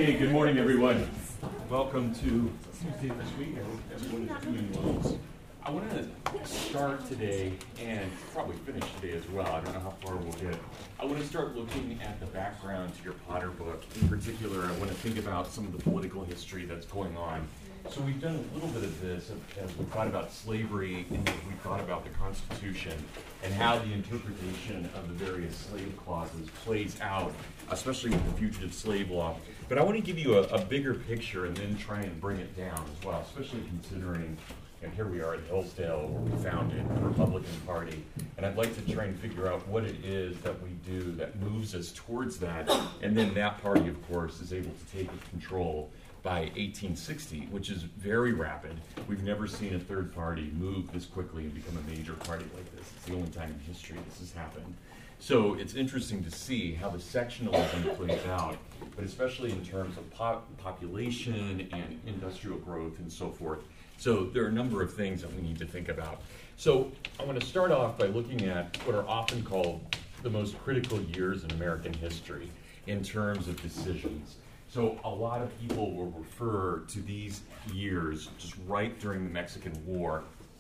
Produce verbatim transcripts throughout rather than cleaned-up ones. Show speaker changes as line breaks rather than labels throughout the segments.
Hey, good morning, everyone. Welcome to Tuesday this week. I hope everyone is doing well. I want to start today and probably finish today as well. I don't know how far we'll get. I want to start looking at the background to your Potter book. In particular, I want to think about some of the political history that's going on. So we've done a little bit of this as we thought about slavery and as we thought about the Constitution and how the interpretation of the various slave clauses plays out, especially with the fugitive slave law. But I want to give you a, a bigger picture and then try and bring it down as well, especially considering, and here we are at Hillsdale, where we founded the Republican Party, and I'd like to try and figure out what it is that we do that moves us towards that, and then that party, of course, is able to take control by eighteen sixty, which is very rapid. We've never seen a third party move this quickly and become a major party like this. It's the only time in history this has happened. So it's interesting to see how the sectionalism plays out, but especially in terms of pop- population and industrial growth and so forth. So there are a number of things that we need to think about. So I want to start off by looking at what are often called the most critical years in American history in terms of decisions. So a lot of people will refer to these years just right during the Mexican War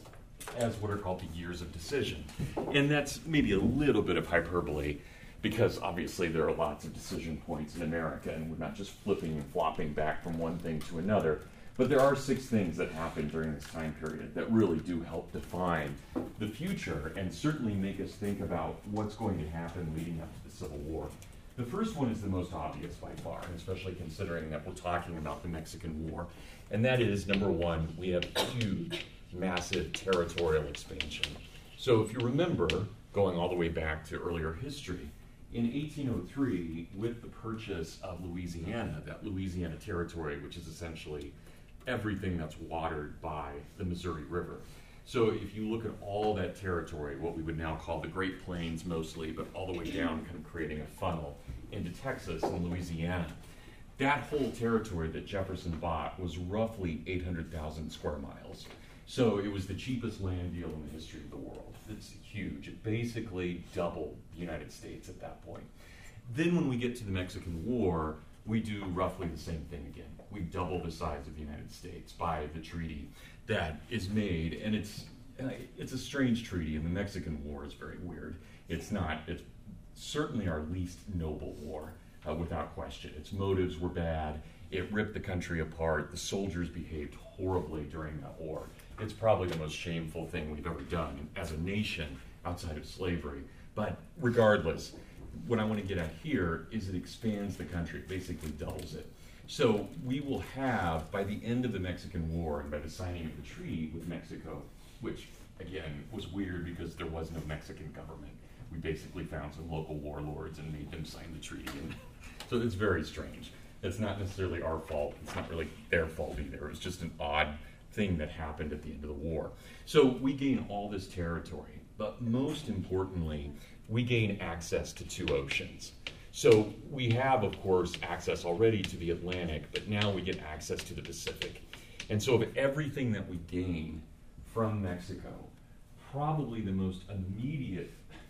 as what are called the years of decision. And that's maybe a little bit of hyperbole because obviously there are lots of decision points in America and we're not just flipping and flopping back from one thing to another. But there are six things that happen during this time period that really do help define the future and certainly make us think about what's going to happen leading up to the Civil War. The first one is the most obvious by far, especially considering that we're talking about the Mexican War. And that is, number one, we have huge, massive territorial expansion. So if you remember, going all the way back to earlier history, in eighteen oh three, with the purchase of Louisiana, that Louisiana territory, which is essentially everything that's watered by the Missouri River. So if you look at all that territory, what we would now call the Great Plains mostly, but all the way down, kind of creating a funnel into Texas and Louisiana, that whole territory that Jefferson bought was roughly eight hundred thousand square miles. So it was the cheapest land deal in the history of the world. It's huge. It basically doubled the United States at that point. Then when we get to the Mexican War, we do roughly the same thing again. We double the size of the United States by the treaty that is made, and it's it's a strange treaty, and the Mexican War is very weird. It's not, it's certainly our least noble war, uh, without question. Its motives were bad. It ripped the country apart. The soldiers behaved horribly during that war. It's probably the most shameful thing we've ever done as a nation outside of slavery. But regardless, what I want to get at here is it expands the country, it basically doubles it. So we will have, by the end of the Mexican War and by the signing of the treaty with Mexico, which again was weird because there was no Mexican government. We basically found some local warlords and made them sign the treaty. And so it's very strange. It's not necessarily our fault. It's not really their fault either. It was just an odd thing that happened at the end of the war. So we gain all this territory, but most importantly, we gain access to two oceans. So we have, of course, access already to the Atlantic, but now we get access to the Pacific. And so of everything that we gain from Mexico, probably the most immediate,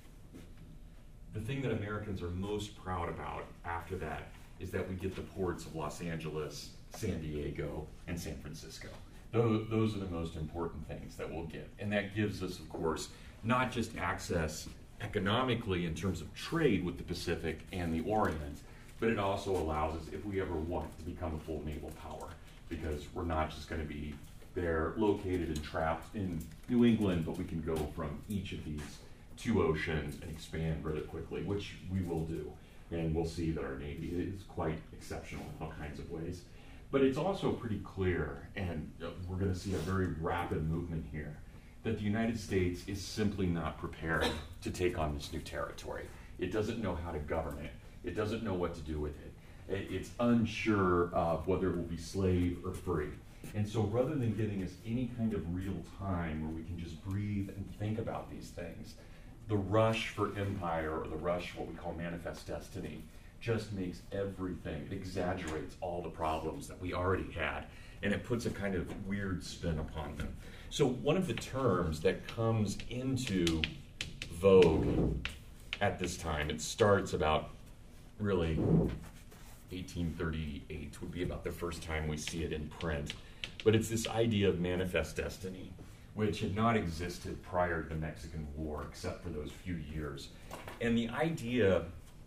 the thing that Americans are most proud about after that is that we get the ports of Los Angeles, San Diego, and San Francisco. Those, those are the most important things that we'll get. And that gives us, of course, not just access economically in terms of trade with the Pacific and the Orient, but it also allows us, if we ever want to become a full naval power, because we're not just going to be there located and trapped in New England, but we can go from each of these two oceans and expand rather quickly, which we will do. And we'll see that our Navy is quite exceptional in all kinds of ways. But it's also pretty clear, and we're going to see a very rapid movement here, that the United States is simply not prepared to take on this new territory. It doesn't know how to govern it. It doesn't know what to do with it. It's unsure of whether it will be slave or free. And so rather than giving us any kind of real time where we can just breathe and think about these things, the rush for empire, or the rush, what we call manifest destiny, just makes everything, it exaggerates all the problems that we already had, and it puts a kind of weird spin upon them. So one of the terms that comes into vogue at this time, it starts about really eighteen thirty-eight would be about the first time we see it in print. But it's this idea of manifest destiny, which had not existed prior to the Mexican War, except for those few years. And the idea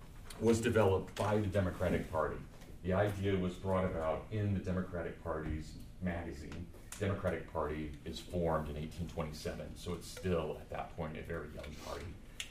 was developed by the Democratic Party. The idea was brought about in the Democratic Party's magazine. Democratic Party is formed in eighteen twenty-seven, so it's still, at that point, a very young party.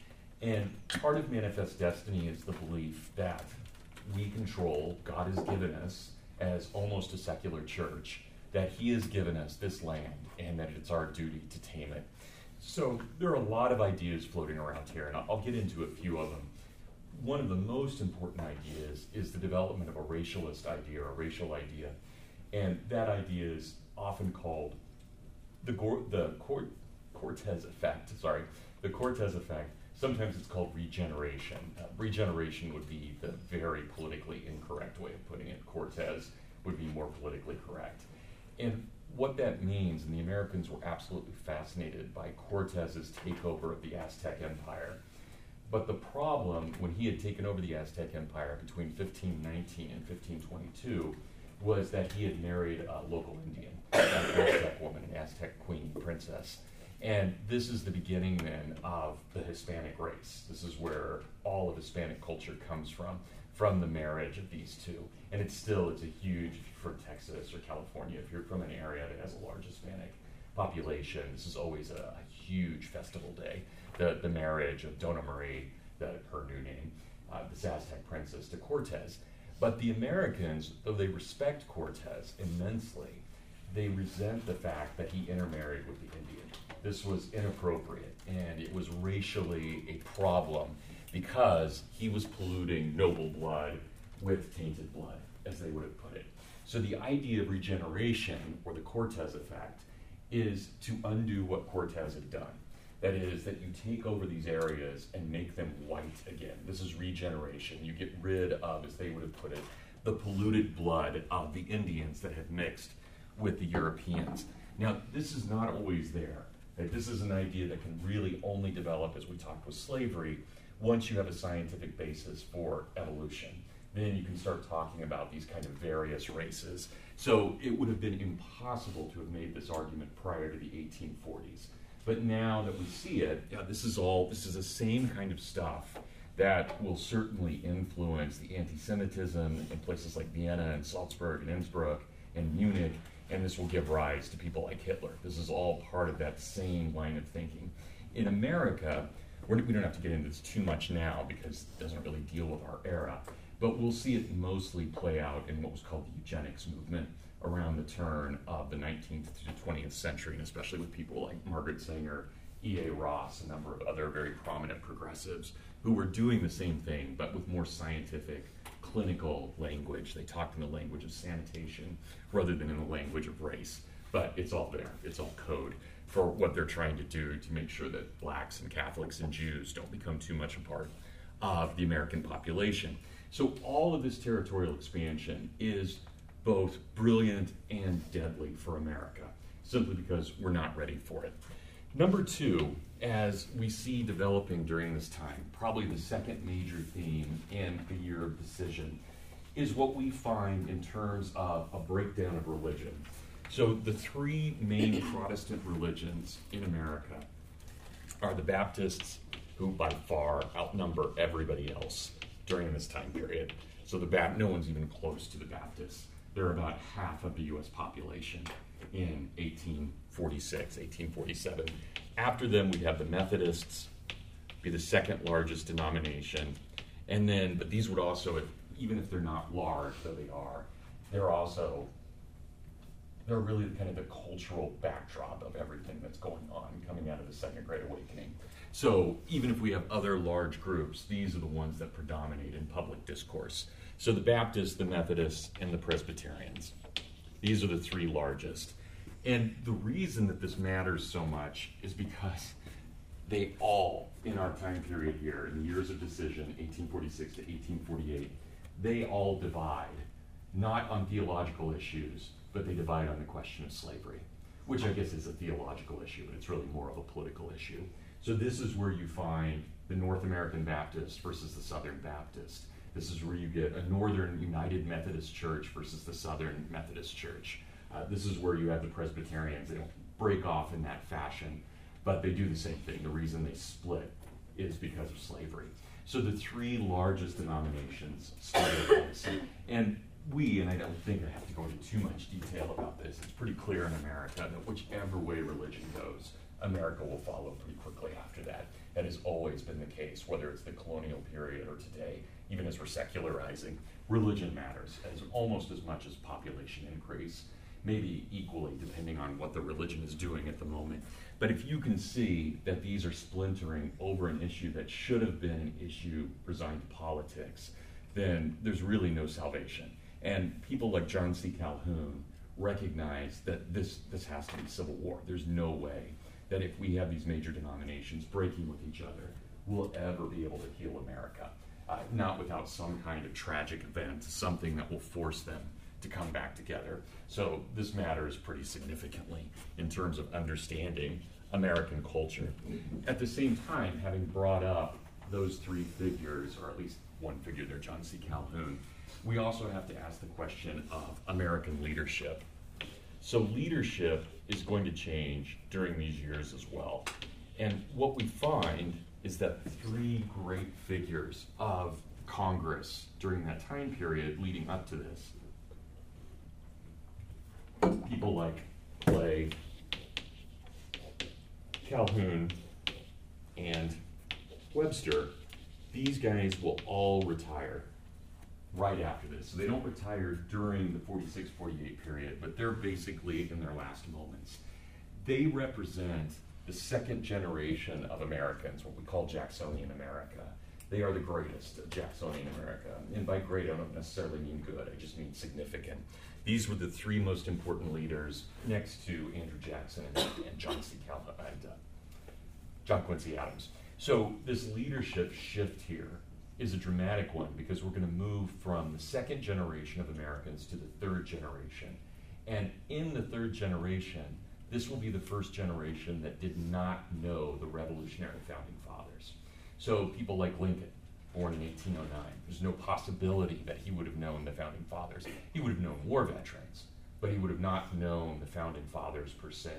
And part of Manifest Destiny is the belief that we control, God has given us, as almost a secular church, that he has given us this land and that it's our duty to tame it. So there are a lot of ideas floating around here, and I'll get into a few of them. One of the most important ideas is the development of a racialist idea, or a racial idea. And that idea is often called the, Gor- the Cor- Cortez effect, sorry, the Cortez effect. Sometimes it's called regeneration. Uh, regeneration would be the very politically incorrect way of putting it. Cortez would be more politically correct. And what that means, and the Americans were absolutely fascinated by Cortez's takeover of the Aztec Empire. But the problem, when he had taken over the Aztec Empire between fifteen nineteen and fifteen twenty-two, was that he had married a local Indian, an Aztec woman, an Aztec queen, princess. And this is the beginning then of the Hispanic race. This is where all of Hispanic culture comes from, from the marriage of these two. And it's still, it's a huge, for Texas or California, if you're from an area that has a large Hispanic population, this is always a, a huge festival day. The, the marriage of Dona Marie, the, her new name, uh, this Aztec princess, to Cortez. But the Americans, though they respect Cortez immensely, they resent the fact that he intermarried with the Indian. This was inappropriate, and it was racially a problem because he was polluting noble blood with tainted blood, as they would have put it. So the idea of regeneration, or the Cortez effect, is to undo what Cortez had done. That is, that you take over these areas and make them white again. This is regeneration. You get rid of, as they would have put it, the polluted blood of the Indians that had mixed with the Europeans. Now, this is not always there. That this is an idea that can really only develop, as we talked with slavery, once you have a scientific basis for evolution. Then you can start talking about these kind of various races. So it would have been impossible to have made this argument prior to the eighteen forties. But now that we see it, yeah, this is all, this is the same kind of stuff that will certainly influence the anti-Semitism in places like Vienna and Salzburg and Innsbruck and Munich, and this will give rise to people like Hitler. This is all part of that same line of thinking. In America, we're, we don't have to get into this too much now because it doesn't really deal with our era, but we'll see it mostly play out in what was called the eugenics movement around the turn of the nineteenth to the twentieth century, and especially with people like Margaret Sanger, E A Ross, a number of other very prominent progressives who were doing the same thing, but with more scientific, clinical language. They talked in the language of sanitation rather than in the language of race. But it's all there. It's all code for what they're trying to do to make sure that blacks and Catholics and Jews don't become too much a part of the American population. So all of this territorial expansion is both brilliant and deadly for America, simply because we're not ready for it. Number two, as we see developing during this time, probably the second major theme in the year of decision, is what we find in terms of a breakdown of religion. So the three main Protestant religions in America are the Baptists, who by far outnumber everybody else during this time period. So the Bap- no one's even close to the Baptists. They're about half of the U S population in eighteen forty-six, eighteen forty-seven. After them, we have the Methodists, be the second largest denomination. And then, but these would also, if, even if they're not large, though they are, they're also, they're really kind of the cultural backdrop of everything that's going on coming out of the Second Great Awakening. So even if we have other large groups, these are the ones that predominate in public discourse. So the Baptists, the Methodists, and the Presbyterians. These are the three largest. And the reason that this matters so much is because they all, in our time period here, in the years of decision, eighteen forty-six to eighteen forty-eight, they all divide, not on theological issues, but they divide on the question of slavery, which I guess is a theological issue, and it's really more of a political issue. So this is where you find the North American Baptist versus the Southern Baptist. This is where you get a Northern United Methodist Church versus the Southern Methodist Church. Uh, this is where you have the Presbyterians. They don't break off in that fashion, but they do the same thing. The reason they split is because of slavery. So the three largest denominations started this. And we, and I don't think I have to go into too much detail about this, it's pretty clear in America that whichever way religion goes, America will follow pretty quickly after that. That has always been the case, whether it's the colonial period or today, even as we're secularizing. Religion matters as almost as much as population increase, maybe equally depending on what the religion is doing at the moment. But if you can see that these are splintering over an issue that should have been an issue resigned to politics, then there's really no salvation. And people like John C. Calhoun recognize that this, this has to be civil war. There's no way that if we have these major denominations breaking with each other, we'll ever be able to heal America. Uh, not without some kind of tragic event, something that will force them to come back together. So this matters pretty significantly in terms of understanding American culture. At the same time, having brought up those three figures, or at least one figure there, John C. Calhoun, we also have to ask the question of American leadership. So leadership is going to change during these years as well. And what we find is that three great figures of Congress during that time period leading up to this, people like Clay, Calhoun, and Webster, these guys will all retire right after this. So they don't retire during the forty-six forty-eight period, but they're basically in their last moments. They represent the second generation of Americans, what we call Jacksonian America. They are the greatest of Jacksonian America. And by great, I don't necessarily mean good, I just mean significant. These were the three most important leaders next to Andrew Jackson and, and John C. Calhoun and uh, John Quincy Adams. So this leadership shift here is a dramatic one because we're going to move from the second generation of Americans to the third generation. And in the third generation, this will be the first generation that did not know the Revolutionary Founding Fathers. So people like Lincoln, born in eighteen oh nine, there's no possibility that he would have known the Founding Fathers. He would have known war veterans, but he would have not known the Founding Fathers per se.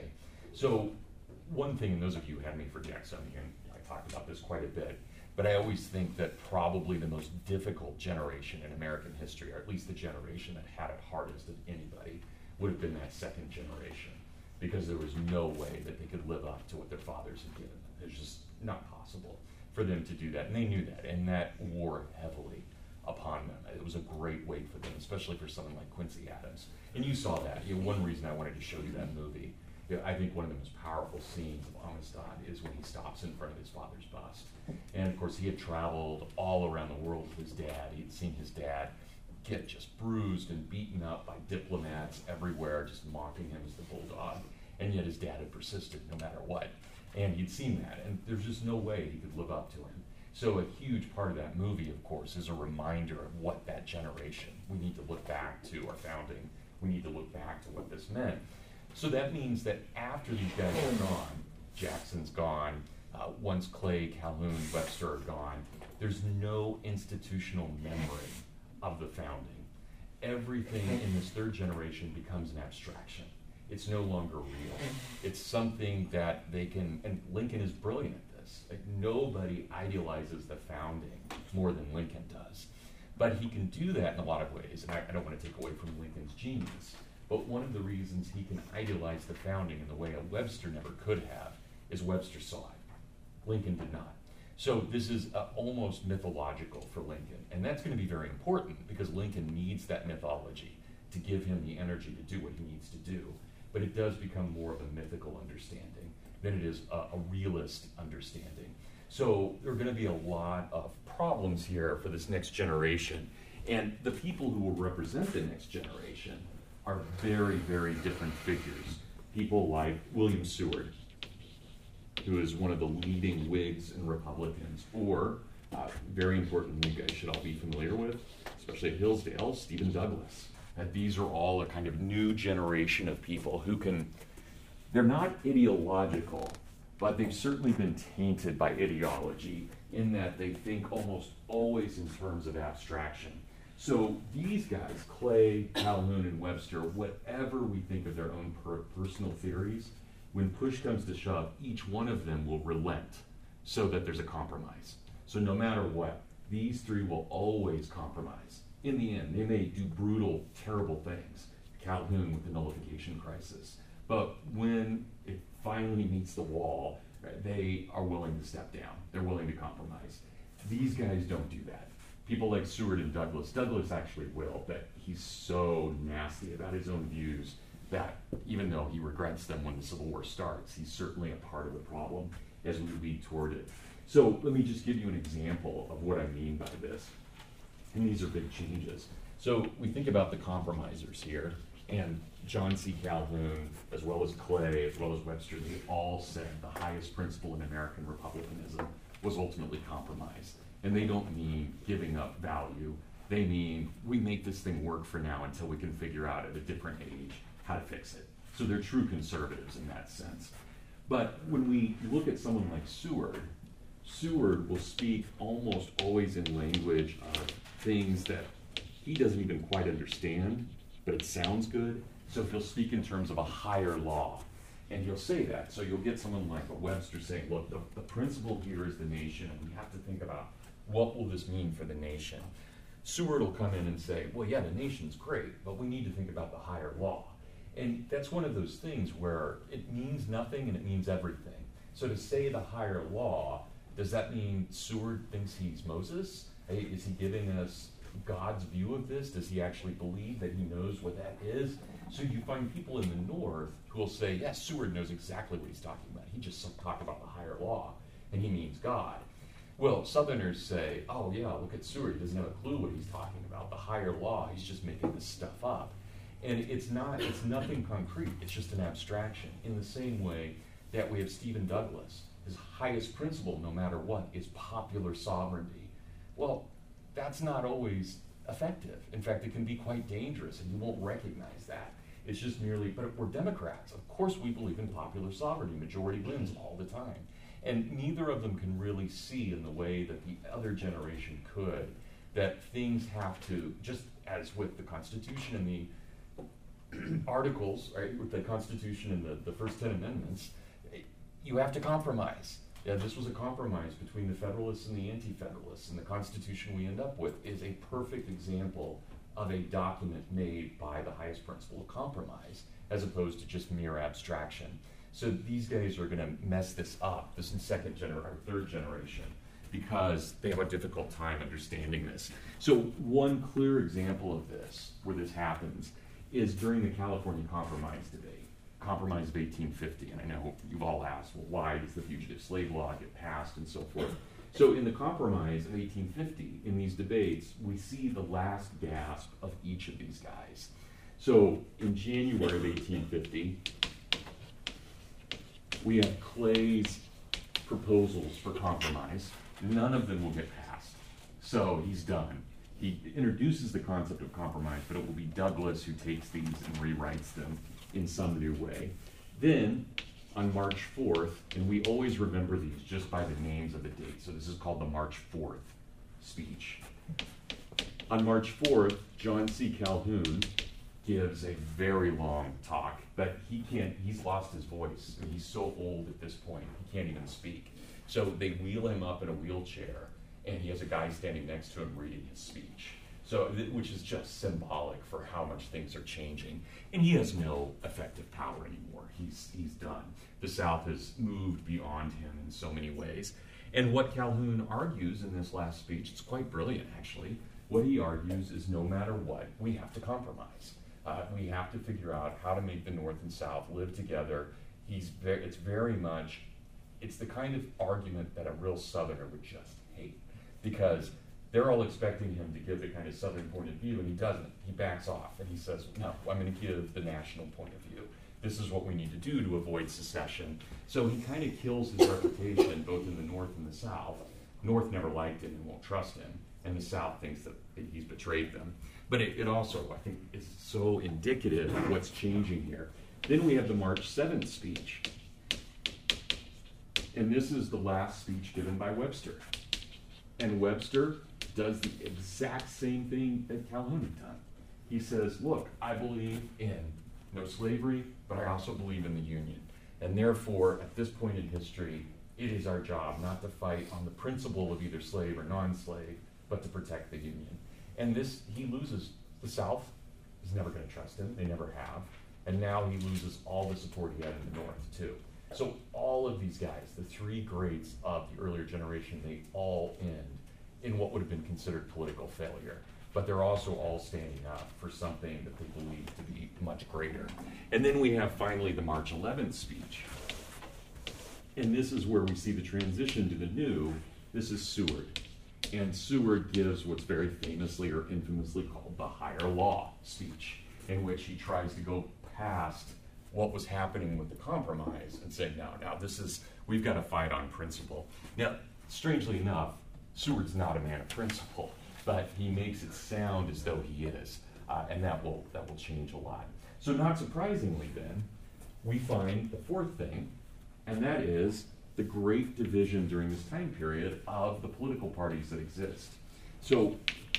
So one thing, and those of you who had me for Jacksonian, I talked about this quite a bit, but I always think that probably the most difficult generation in American history, or at least the generation that had it hardest of anybody, would have been that second generation, because there was no way that they could live up to what their fathers had given them. It's just not possible for them to do that, and they knew that, and that wore heavily upon them. It was a great weight for them, especially for someone like Quincy Adams. And you saw that. You know, one reason I wanted to show you that movie, you know, I think one of the most powerful scenes of Amistad is when he stops in front of his father's bust. And of course, he had traveled all around the world with his dad. He'd seen his dad get just bruised and beaten up by diplomats everywhere, just mocking him as the bulldog. And yet his dad had persisted no matter what. And he'd seen that, and there's just no way he could live up to him. So a huge part of that movie, of course, is a reminder of what that generation, we need to look back to our founding, we need to look back to what this meant. So that means that after these guys are gone, Jackson's gone, uh, once Clay, Calhoun, Webster are gone, there's no institutional memory of the founding. Everything in this third generation becomes an abstraction. It's no longer real. It's something that they can, and Lincoln is brilliant at this. Like, nobody idealizes the founding more than Lincoln does. But he can do that in a lot of ways, and I, I don't want to take away from Lincoln's genius, but one of the reasons he can idealize the founding in the way a Webster never could have is Webster saw it. Lincoln did not. So this is uh, almost mythological for Lincoln, and that's going to be very important because Lincoln needs that mythology to give him the energy to do what he needs to do. But it does become more of a mythical understanding than it is a, a realist understanding. So there are going to be a lot of problems here for this next generation. And the people who will represent the next generation are very, very different figures. People like William Seward, who is one of the leading Whigs and Republicans, or, uh, very important, you guys should all be familiar with, especially at Hillsdale, Stephen Douglas. That these are all a kind of new generation of people who can, they're not ideological, but they've certainly been tainted by ideology in that they think almost always in terms of abstraction. So these guys, Clay, Calhoun, and Webster, whatever we think of their own per personal theories, when push comes to shove, each one of them will relent so that there's a compromise. So no matter what, these three will always compromise. In the end, they may do brutal, terrible things. Calhoun with the nullification crisis. But when it finally meets the wall, right, they are willing to step down. They're willing to compromise. These guys don't do that. People like Seward and Douglas. Douglas actually will, but he's so nasty about his own views that even though he regrets them when the Civil War starts, he's certainly a part of the problem as we lead toward it. So let me just give you an example of what I mean by this. And these are big changes. So we think about the compromisers here, and John C. Calhoun, as well as Clay, as well as Webster, they all said the highest principle in American republicanism was ultimately compromise. And they don't mean giving up value. They mean we make this thing work for now until we can figure out at a different age how to fix it. So they're true conservatives in that sense. But when we look at someone like Seward, Seward will speak almost always in language of things that he doesn't even quite understand, but it sounds good. So he'll speak in terms of a higher law. And he'll say that. So you'll get someone like a Webster saying, look, the, the principle here is the nation, and we have to think about what will this mean for the nation. Seward will come in and say, well, yeah, the nation's great, but we need to think about the higher law. And that's one of those things where it means nothing and it means everything. So to say the higher law, does that mean Seward thinks he's Moses? Hey, is he giving us God's view of this? Does he actually believe that he knows what that is? So you find people in the North who will say, yes, Seward knows exactly what he's talking about. He just talked about the higher law, and he means God. Well, Southerners say, oh yeah, look at Seward. He doesn't have a clue what he's talking about. The higher law, he's just making this stuff up. And it's not, it's nothing concrete. It's just an abstraction. In the same way that we have Stephen Douglas, his highest principle, no matter what, is popular sovereignty. Well, that's not always effective. In fact, it can be quite dangerous, and you won't recognize that. It's just merely, but we're Democrats. Of course we believe in popular sovereignty. Majority wins all the time. And neither of them can really see in the way that the other generation could, that things have to, just as with the Constitution and the articles, right, with the Constitution and the, the first ten amendments, you have to compromise. Yeah, this was a compromise between the Federalists and the Anti-Federalists, and the Constitution we end up with is a perfect example of a document made by the highest principle of compromise, as opposed to just mere abstraction. So these guys are going to mess this up, this in second gener- or third generation, because they have a difficult time understanding this. So one clear example of this, where this happens, is during the California Compromise debate. Compromise of eighteen fifty, and I know you've all asked, well, why does the Fugitive Slave Law get passed and so forth? So in the Compromise of eighteen fifty, in these debates, we see the last gasp of each of these guys. So in January of eighteen fifty, we have Clay's proposals for compromise. None of them will get passed. So he's done. He introduces the concept of compromise, but it will be Douglas who takes these and rewrites them in some new way. Then, on March fourth, and we always remember these just by the names of the dates, so this is called the March fourth speech. On March fourth, John C. Calhoun gives a very long talk, but he can't, he's lost his voice. I mean, he's so old at this point, he can't even speak. So they wheel him up in a wheelchair, and he has a guy standing next to him reading his speech. So, which is just symbolic for how much things are changing. And he has no effective power anymore. He's, he's done. The South has moved beyond him in so many ways. And what Calhoun argues in this last speech, it's quite brilliant actually, what he argues is no matter what, we have to compromise. Uh, we have to figure out how to make the North and South live together. He's very, it's very much, it's the kind of argument that a real Southerner would just hate, because they're all expecting him to give the kind of Southern point of view, and he doesn't. He backs off, and he says, no, I'm going to give the national point of view. This is what we need to do to avoid secession. So he kind of kills his reputation both in the North and the South. North never liked him and won't trust him, and the South thinks that he's betrayed them. But it, it also, I think, is so indicative of what's changing here. Then we have the March seventh speech. And this is the last speech given by Webster. And Webster does the exact same thing that Calhoun had done. He says, look, I believe in no slavery, but I also believe in the Union. And therefore, at this point in history, it is our job not to fight on the principle of either slave or non-slave, but to protect the Union. And this, he loses. The South is never going to trust him. They never have. And now he loses all the support he had in the North, too. So all of these guys, the three greats of the earlier generation, they all end in what would have been considered political failure. But they're also all standing up for something that they believe to be much greater. And then we have finally the March eleventh speech. And this is where we see the transition to the new. This is Seward. And Seward gives what's very famously or infamously called the higher law speech, in which he tries to go past what was happening with the compromise and say, no, now this is, we've got to fight on principle. Now, strangely enough, Seward's not a man of principle, but he makes it sound as though he is, uh, and that will, that will change a lot. So not surprisingly then, we find the fourth thing, and that is the great division during this time period of the political parties that exist. So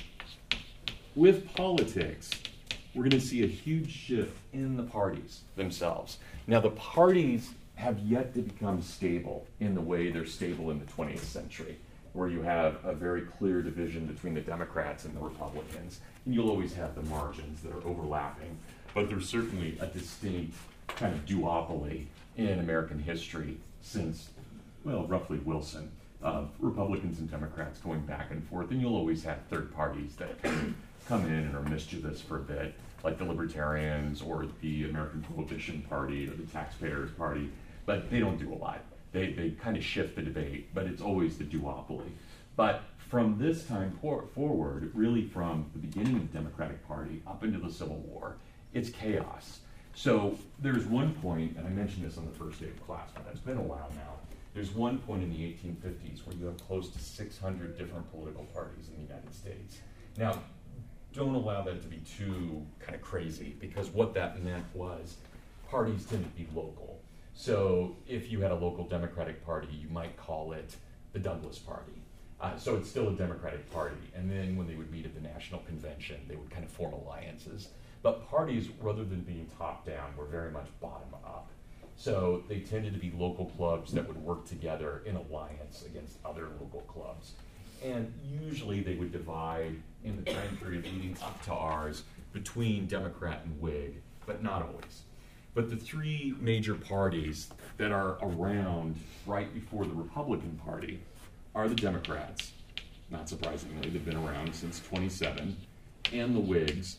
with politics, we're going to see a huge shift in the parties themselves. Now, the parties have yet to become stable in the way they're stable in the twentieth century, where you have a very clear division between the Democrats and the Republicans. And you'll always have the margins that are overlapping, but there's certainly a distinct kind of duopoly in American history since, well, roughly Wilson, of Republicans and Democrats going back and forth. And you'll always have third parties that can come in and are mischievous for a bit, like the Libertarians or the American Prohibition Party or the Taxpayers Party, but they don't do a lot. They, they kind of shift the debate, but it's always the duopoly. But from this time por- forward, really from the beginning of the Democratic Party up into the Civil War, it's chaos. So there's one point, and I mentioned this on the first day of class, but it's been a while now. There's one point in the eighteen fifties where you have close to six hundred different political parties in the United States. Now, don't allow that to be too kind of crazy, because what that meant was parties tend to be local. So if you had a local Democratic Party, you might call it the Douglas Party. Uh, so it's still a Democratic Party. And then when they would meet at the National Convention, they would kind of form alliances. But parties, rather than being top down, were very much bottom up. So they tended to be local clubs that would work together in alliance against other local clubs. And usually they would divide in the time period leading up to ours between Democrat and Whig, but not always. But the three major parties that are around right before the Republican Party are the Democrats, not surprisingly, they've been around since twenty-seven, and the Whigs.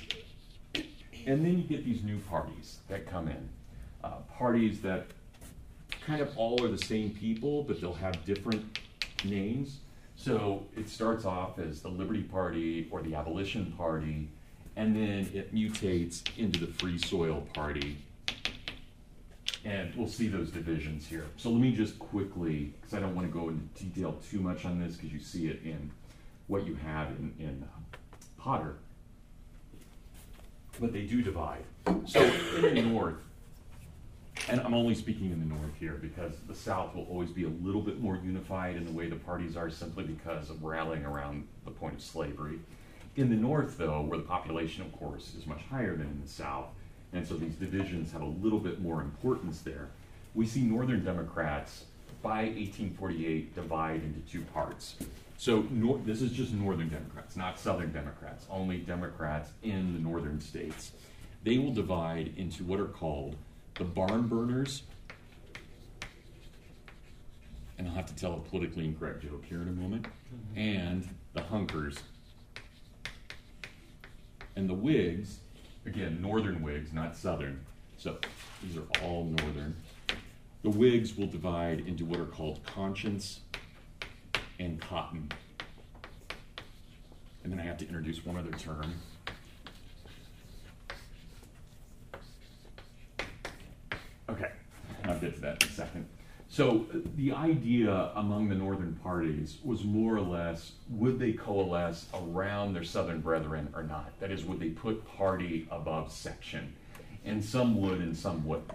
And then you get these new parties that come in, uh, parties that kind of all are the same people, but they'll have different names. So it starts off as the Liberty Party or the Abolition Party, and then it mutates into the Free Soil Party. And we'll see those divisions here. So let me just quickly, because I don't want to go into detail too much on this, because you see it in what you have in, in uh, Potter. But they do divide. So in the North, and I'm only speaking in the North here because the South will always be a little bit more unified in the way the parties are, simply because of rallying around the point of slavery. In the North, though, where the population, of course, is much higher than in the South, and so these divisions have a little bit more importance there, we see Northern Democrats by eighteen forty-eight divide into two parts. So nor- this is just Northern Democrats, not Southern Democrats, only Democrats in the Northern states. They will divide into what are called the barn burners, and I'll have to tell a politically incorrect joke here in a moment, and the hunkers. And the Whigs, again, Northern Whigs, not Southern, so these are all Northern. The Whigs will divide into what are called conscience and cotton. And then I have to introduce one other term. Okay, I'll get to that in a second. So the idea among the Northern parties was more or less, would they coalesce around their Southern brethren or not? That is, would they put party above section? And some would and some wouldn't.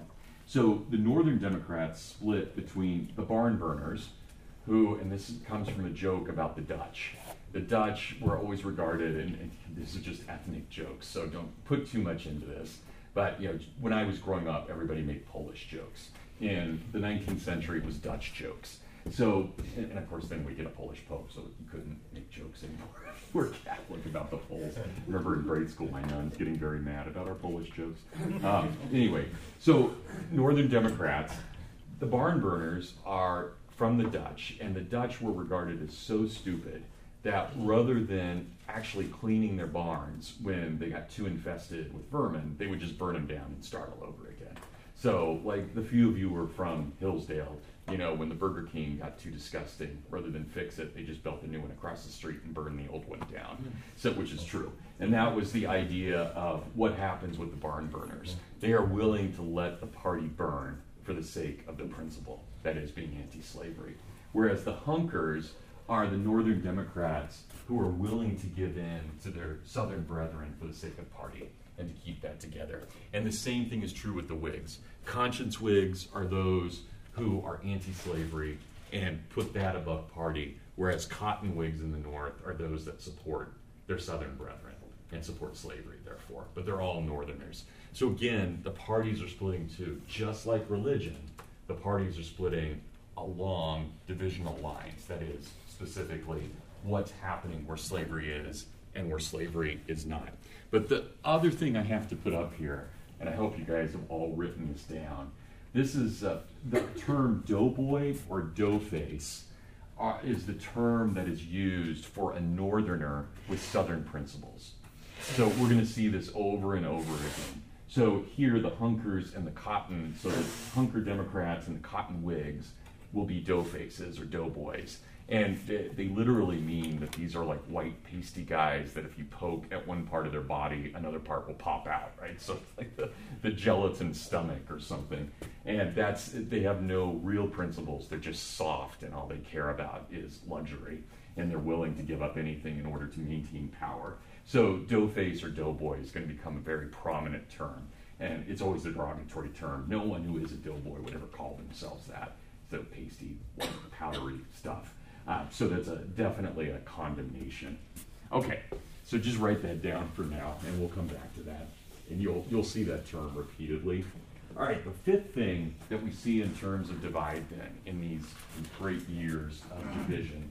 So the Northern Democrats split between the barn burners, who, and this comes from a joke about the Dutch. The Dutch were always regarded, and, and this is just ethnic jokes, so don't put too much into this. But you know, when I was growing up, everybody made Polish jokes. In the nineteenth century, it was Dutch jokes. So, and, and of course, then we get a Polish Pope, so you couldn't make jokes anymore. We're Catholic about the Poles. I remember in grade school, my nuns getting very mad about our Polish jokes. Um, anyway, so Northern Democrats, the barn burners are from the Dutch, and the Dutch were regarded as so stupid that rather than actually cleaning their barns when they got too infested with vermin, they would just burn them down and start all over again. So, like the few of you who are from Hillsdale, you know, when the Burger King got too disgusting, rather than fix it, they just built a new one across the street and burned the old one down, so, which is true. And that was the idea of what happens with the barn burners. They are willing to let the party burn for the sake of the principle, that is, being anti-slavery. Whereas the hunkers are the Northern Democrats who are willing to give in to their Southern brethren for the sake of party and to keep that together. And the same thing is true with the Whigs. Conscience Whigs are those who are anti-slavery and put that above party, whereas Cotton Whigs in the North are those that support their Southern brethren and support slavery, therefore. But they're all Northerners. So again, the parties are splitting too. Just like religion, the parties are splitting along divisional lines. That is, specifically, what's happening where slavery is and where slavery is not. But the other thing I have to put up here, and I hope you guys have all written this down, this is uh, the term doughboy or doughface uh, is the term that is used for a Northerner with Southern principles. So we're going to see this over and over again. So here the hunkers and the cotton, so the hunker Democrats and the cotton Whigs will be doughfaces or doughboys. And they, they literally mean that these are like white pasty guys that if you poke at one part of their body, another part will pop out, right? So it's like the, the gelatin stomach or something. And that's, they have no real principles. They're just soft, and all they care about is luxury. And they're willing to give up anything in order to maintain power. So doughface or doughboy is going to become a very prominent term. And it's always a derogatory term. No one who is a doughboy would ever call themselves that. So pasty, white, powdery stuff. Uh, so that's a, definitely a condemnation. Okay, so just write that down for now, and we'll come back to that. And you'll you'll see that term repeatedly. All right, the fifth thing that we see in terms of divide then in these great years of division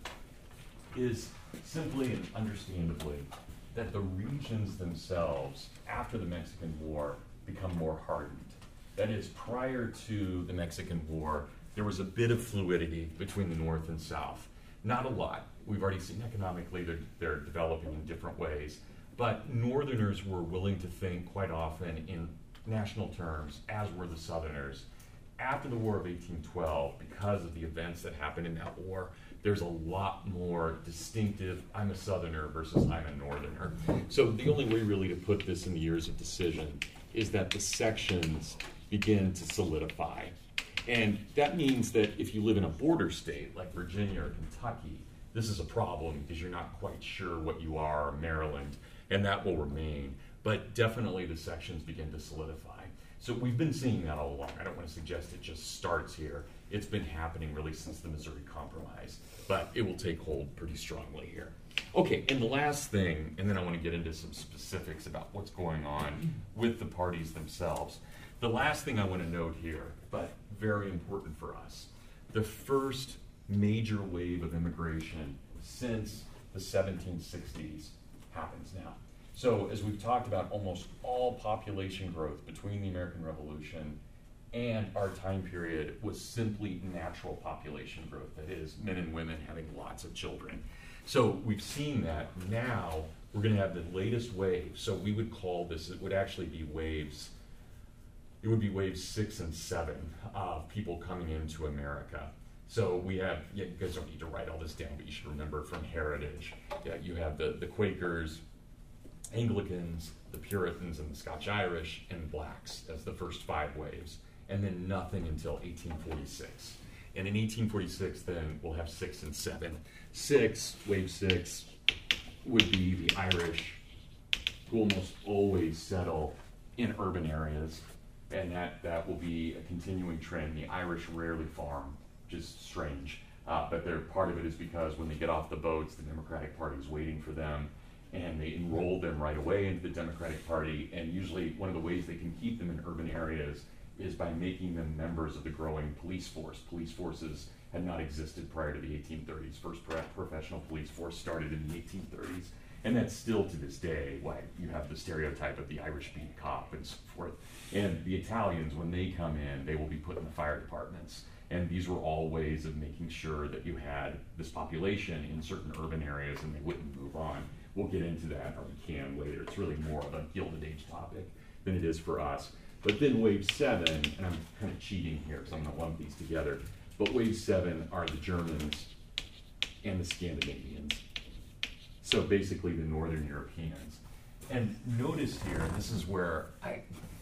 is simply and understandably that the regions themselves, after the Mexican War, become more hardened. That is, prior to the Mexican War, there was a bit of fluidity between the North and South. Not a lot. We've already seen economically they're, they're developing in different ways. But Northerners were willing to think quite often in national terms, as were the Southerners. After the War of eighteen twelve, because of the events that happened in that war, there's a lot more distinctive, I'm a Southerner versus I'm a Northerner. So the only way really to put this in the years of decision is that the sections begin to solidify. And that means that if you live in a border state like Virginia or Kentucky, this is a problem because you're not quite sure what you are, or Maryland, and that will remain. But definitely the sections begin to solidify. So we've been seeing that all along. I don't want to suggest it just starts here. It's been happening really since the Missouri Compromise, but it will take hold pretty strongly here. Okay, and the last thing, and then I want to get into some specifics about what's going on with the parties themselves. The last thing I want to note here, but very important for us, the first major wave of immigration since the seventeen sixties happens now. So as we've talked about, almost all population growth between the American Revolution and our time period was simply natural population growth, that is, men and women having lots of children. So we've seen that. Now we're going to have the latest wave. So we would call this, it would actually be waves, it would be waves six and seven of people coming into America. So we have, yeah, you guys don't need to write all this down, but you should remember from heritage, yeah, you have the, the Quakers, Anglicans, the Puritans, and the Scotch-Irish, and blacks as the first five waves, and then nothing until eighteen forty-six. And in eighteen forty-six, then, we'll have six and seven. Six, wave six, would be the Irish, who almost always settle in urban areas. and that, that will be a continuing trend. The Irish rarely farm, just strange. Uh, but they're, part of it is because when they get off the boats, the Democratic Party is waiting for them, and they enroll them right away into the Democratic Party. And usually one of the ways they can keep them in urban areas is by making them members of the growing police force. Police forces had not existed prior to the eighteen thirties. First pro- professional police force started in the eighteen thirties. And that's still to this day why you have the stereotype of the Irish beat cop and so forth. And the Italians, when they come in, they will be put in the fire departments. And these were all ways of making sure that you had this population in certain urban areas and they wouldn't move on. We'll get into that, or we can later. It's really more of a Gilded Age topic than it is for us. But then wave seven, and I'm kind of cheating here because I'm going to lump these together, but wave seven are the Germans and the Scandinavians. So basically the Northern Europeans. And notice here, this is where I,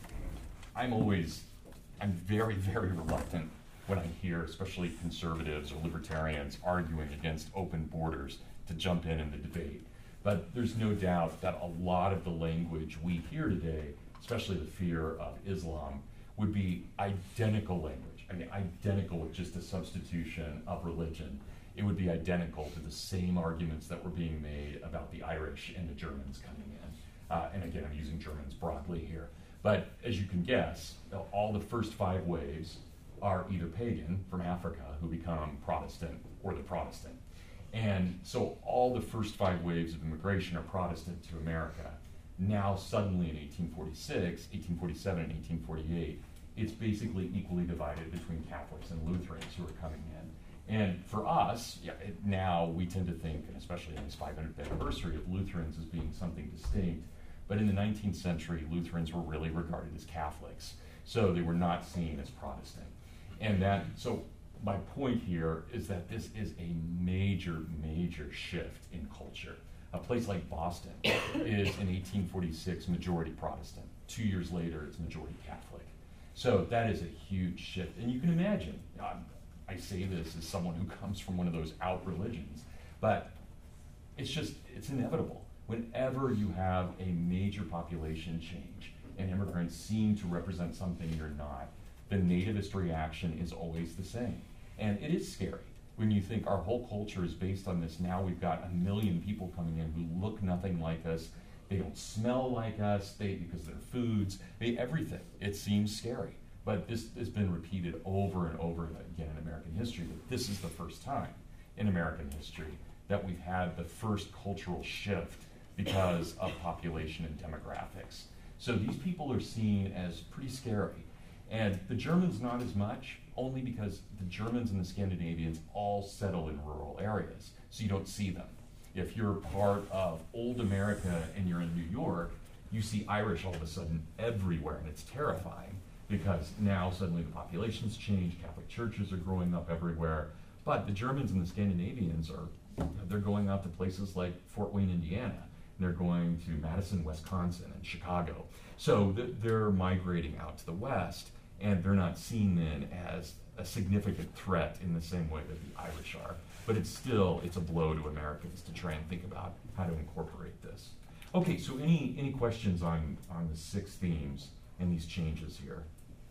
I'm always, I'm very, very reluctant when I hear especially conservatives or libertarians arguing against open borders to jump in in the debate. But there's no doubt that a lot of the language we hear today, especially the fear of Islam, would be identical language. I mean, identical with just a substitution of religion. It would be identical to the same arguments that were being made about the Irish and the Germans coming in. Uh, and again, I'm using Germans broadly here. But as you can guess, all the first five waves are either pagan from Africa, who become Protestant, or the Protestant. And so all the first five waves of immigration are Protestant to America. Now suddenly in eighteen forty-six, eighteen forty-seven, and eighteen forty-eight, it's basically equally divided between Catholics and Lutherans who are coming in. And for us, yeah, it, now we tend to think, and especially in this five hundredth anniversary, of Lutherans as being something distinct. But in the nineteenth century, Lutherans were really regarded as Catholics. So they were not seen as Protestant. And that, so my point here is that this is a major, major shift in culture. A place like Boston is in eighteen forty-six majority Protestant. Two years later, it's majority Catholic. So that is a huge shift. And you can imagine, um, I say this as someone who comes from one of those out religions, but it's just, it's inevitable. Whenever you have a major population change and immigrants seem to represent something you're not, the nativist reaction is always the same. And it is scary when you think our whole culture is based on this. Now we've got a million people coming in who look nothing like us. They don't smell like us, they because their foods, they, everything. It seems scary. But this has been repeated over and over again in American history, that this is the first time in American history that we've had the first cultural shift because of population and demographics. So these people are seen as pretty scary. And the Germans not as much, only because the Germans and the Scandinavians all settle in rural areas, so you don't see them. If you're part of old America and you're in New York, you see Irish all of a sudden everywhere, and it's terrifying because now suddenly the population's changed, Catholic churches are growing up everywhere, but the Germans and the Scandinavians are, they're going out to places like Fort Wayne, Indiana, and they're going to Madison, Wisconsin, and Chicago. So th- they're migrating out to the West, and they're not seen then as a significant threat in the same way that the Irish are. But it's still, it's a blow to Americans to try and think about how to incorporate this. Okay, so any any questions on, on the six themes and these changes here?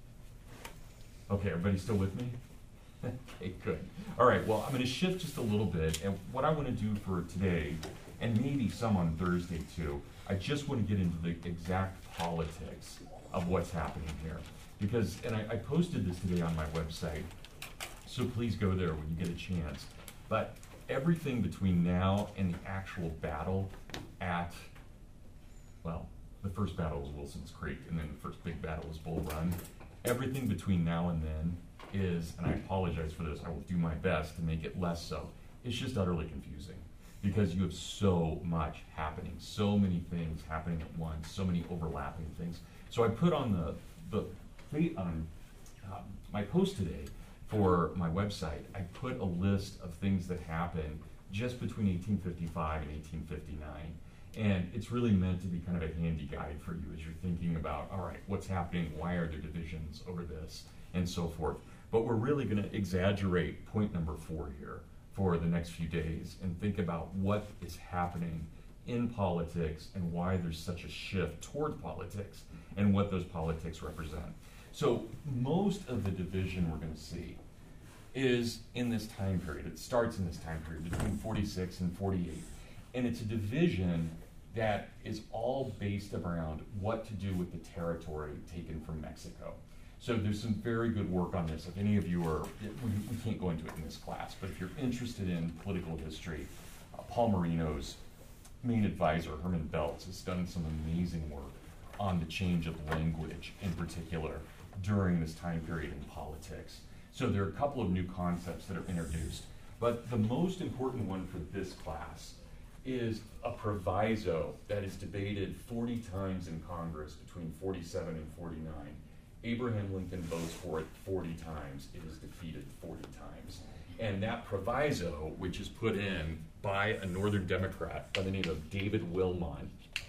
Okay, everybody still with me? Okay, good. All right, well, I'm gonna shift just a little bit, and what I wanna do for today, and maybe some on Thursday too, I just wanna get into the exact politics of what's happening here. Because, and I, I posted this today on my website, so please go there when you get a chance. But everything between now and the actual battle at, well, the first battle was Wilson's Creek, and then the first big battle was Bull Run. Everything between now and then is, and I apologize for this, I will do my best to make it less so, it's just utterly confusing. Because you have so much happening, so many things happening at once, so many overlapping things. So I put on the, the on um, my post today for my website, I put a list of things that happened just between eighteen fifty-five and eighteen fifty-nine. And it's really meant to be kind of a handy guide for you as you're thinking about, all right, what's happening, why are there divisions over this, and so forth. But we're really going to exaggerate point number four here for the next few days and think about what is happening in politics and why there's such a shift toward politics and what those politics represent. So most of the division we're going to see is in this time period. It starts in this time period between forty-six and forty-eight. And it's a division that is all based around what to do with the territory taken from Mexico. So there's some very good work on this. If any of you are, we, we can't go into it in this class, but if you're interested in political history, uh, Paul Marino's main advisor, Herman Beltz, has done some amazing work on the change of language in particular during this time period in politics. So there are a couple of new concepts that are introduced, but the most important one for this class is a proviso that is debated forty times in Congress between forty-seven and forty-nine. Abraham Lincoln votes for it forty times. It is defeated forty times. And that proviso, which is put in by a Northern Democrat by the name of David Wilmot,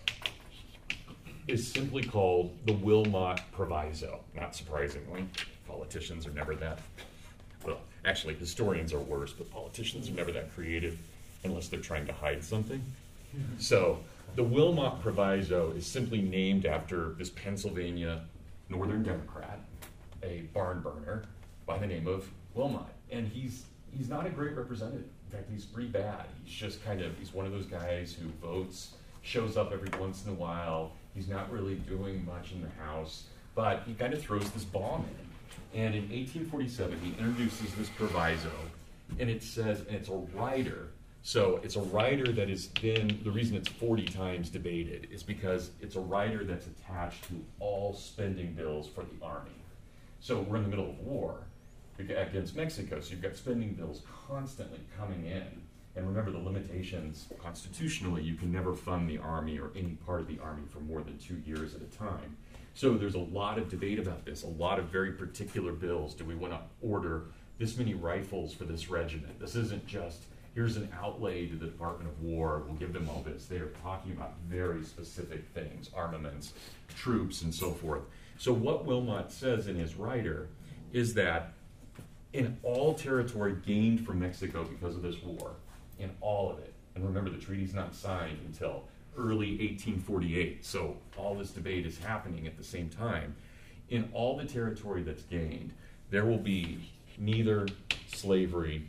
is simply called the Wilmot Proviso. Not surprisingly, politicians are never that, well, actually historians are worse, but politicians are never that creative unless they're trying to hide something. So the Wilmot Proviso is simply named after this Pennsylvania Northern Democrat, a barn burner by the name of Wilmot. And he's he's not a great representative. In fact, he's pretty bad. He's just kind of, he's one of those guys who votes, shows up every once in a while. He's not really doing much in the House, but he kind of throws this bomb in. And in eighteen forty-seven, he introduces this proviso, and it says, and it's a rider. So it's a rider that is then, the reason it's forty times debated is because it's a rider that's attached to all spending bills for the Army. So we're in the middle of war against Mexico, so you've got spending bills constantly coming in. And remember the limitations, constitutionally, you can never fund the Army or any part of the Army for more than two years at a time. So there's a lot of debate about this, a lot of very particular bills. Do we want to order this many rifles for this regiment? This isn't just, here's an outlay to the Department of War, we'll give them all this. They are talking about very specific things, armaments, troops, and so forth. So what Wilmot says in his rider is that in all territory gained from Mexico because of this war, in all of it, and remember the treaty's not signed until early eighteen forty-eight, so all this debate is happening at the same time. In all the territory that's gained, there will be neither slavery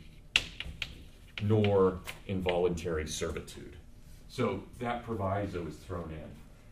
nor involuntary servitude. So that proviso is thrown in.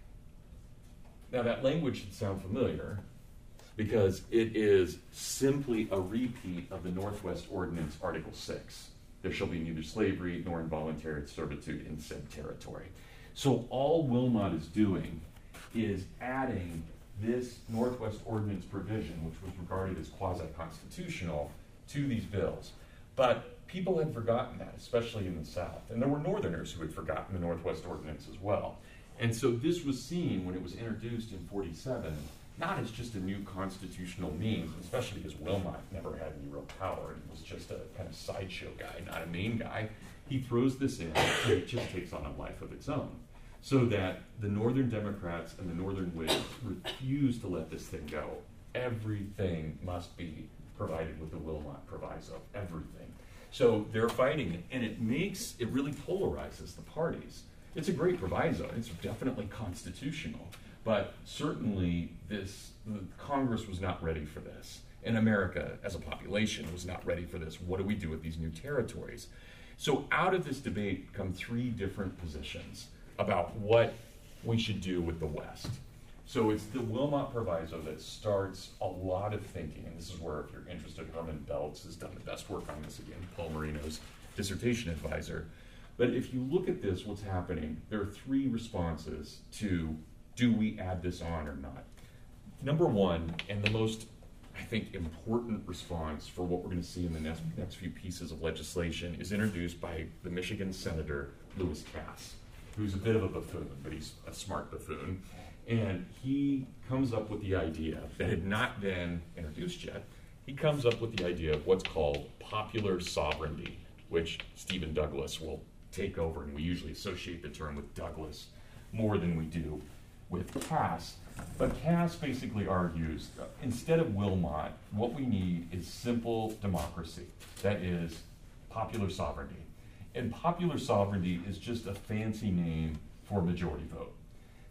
Now that language should sound familiar because it is simply a repeat of the Northwest Ordinance, Article six. There shall be neither slavery nor involuntary servitude in said territory. So all Wilmot is doing is adding this Northwest Ordinance provision, which was regarded as quasi-constitutional, to these bills. But people had forgotten that, especially in the South. And there were Northerners who had forgotten the Northwest Ordinance as well. And so this was seen when it was introduced in forty-seven, not as just a new constitutional means, especially because Wilmot never had any real power and was just a kind of sideshow guy, not a main guy. He throws this in, and it just takes on a life of its own. So that the Northern Democrats and the Northern Whigs refuse to let this thing go. Everything must be provided with the Wilmot Proviso, everything. So they're fighting it, and it makes, it really polarizes the parties. It's a great proviso, it's definitely constitutional, but certainly this, the Congress was not ready for this. And America, as a population, was not ready for this. What do we do with these new territories? So out of this debate come three different positions about what we should do with the West. So it's the Wilmot Proviso that starts a lot of thinking, and this is where, if you're interested, Herman Beltz has done the best work on this again, Paul Marino's dissertation advisor. But if you look at this, what's happening, there are three responses to, do we add this on or not? Number one, and the most, I think, important response for what we're going to see in the next, next few pieces of legislation is introduced by the Michigan Senator Lewis Cass, who's a bit of a buffoon, but he's a smart buffoon. And he comes up with the idea that had not been introduced yet. He comes up with the idea of what's called popular sovereignty, which Stephen Douglas will take over, and we usually associate the term with Douglas more than we do with Cass. But Cass basically argues, uh, instead of Wilmot, what we need is simple democracy. That is popular sovereignty. And popular sovereignty is just a fancy name for majority vote.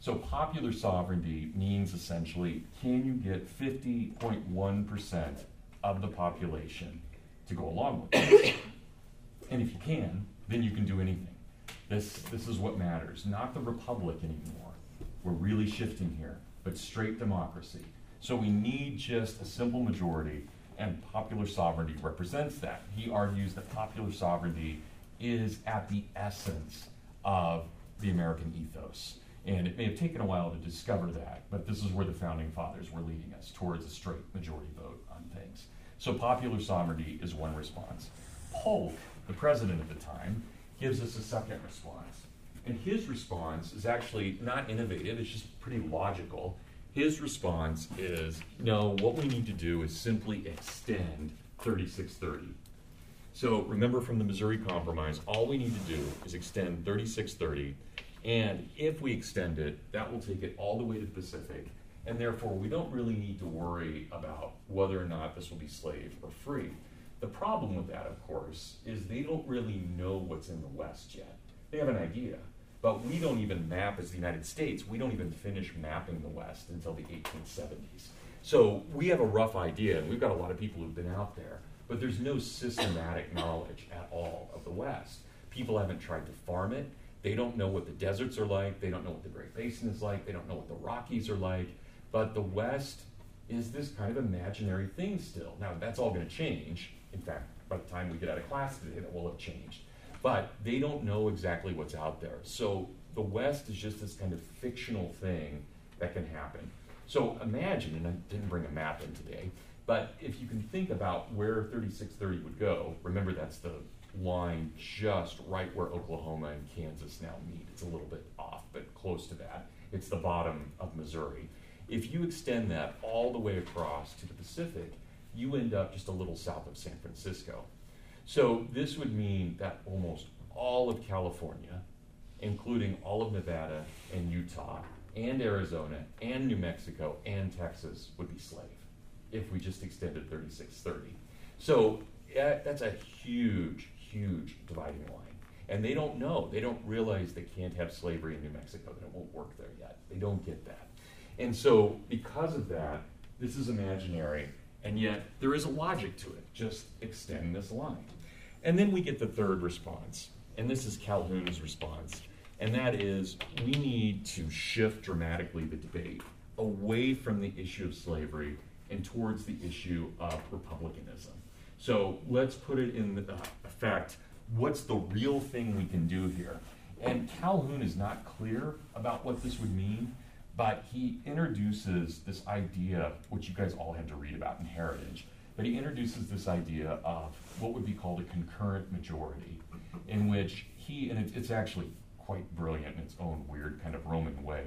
So popular sovereignty means essentially, can you get fifty point one percent of the population to go along with it? And if you can, then you can do anything. This, this is what matters, not the republic anymore. We're really shifting here, but straight democracy. So we need just a simple majority, and popular sovereignty represents that. He argues that popular sovereignty is at the essence of the American ethos. And it may have taken a while to discover that, but this is where the founding fathers were leading us, towards a straight majority vote on things. So popular sovereignty is one response. Polk, the president at the time, gives us a second response. And his response is actually not innovative, it's just pretty logical. His response is, no, what we need to do is simply extend thirty-six thirty. So remember from the Missouri Compromise, all we need to do is extend thirty-six thirty, and if we extend it, that will take it all the way to the Pacific, and therefore we don't really need to worry about whether or not this will be slave or free. The problem with that, of course, is they don't really know what's in the West yet. They have an idea, but we don't even map as the United States. We don't even finish mapping the West until the eighteen seventies. So we have a rough idea, and we've got a lot of people who've been out there, but there's no systematic knowledge at all of the West. People haven't tried to farm it. They don't know what the deserts are like. They don't know what the Great Basin is like. They don't know what the Rockies are like. But the West is this kind of imaginary thing still. Now, that's all going to change. In fact, by the time we get out of class today, that will have changed. But they don't know exactly what's out there. So the West is just this kind of fictional thing that can happen. So imagine, and I didn't bring a map in today, but if you can think about where thirty-six thirty would go, remember that's the line just right where Oklahoma and Kansas now meet. It's a little bit off, but close to that. It's the bottom of Missouri. If you extend that all the way across to the Pacific, you end up just a little south of San Francisco. So this would mean that almost all of California, including all of Nevada and Utah and Arizona and New Mexico and Texas, would be slave if we just extended thirty-six thirty. So uh, that's a huge, huge dividing line. And they don't know. They don't realize they can't have slavery in New Mexico, that it won't work there yet. They don't get that. And so because of that, this is imaginary. And yet, there is a logic to it. Just extend this line. And then we get the third response. And this is Calhoun's response. And that is, we need to shift dramatically the debate away from the issue of slavery and towards the issue of republicanism. So let's put it in the, uh, effect, what's the real thing we can do here? And Calhoun is not clear about what this would mean, but he introduces this idea, which you guys all had to read about in Heritage, but he introduces this idea of what would be called a concurrent majority, in which he, and it, it's actually quite brilliant in its own weird kind of Roman way,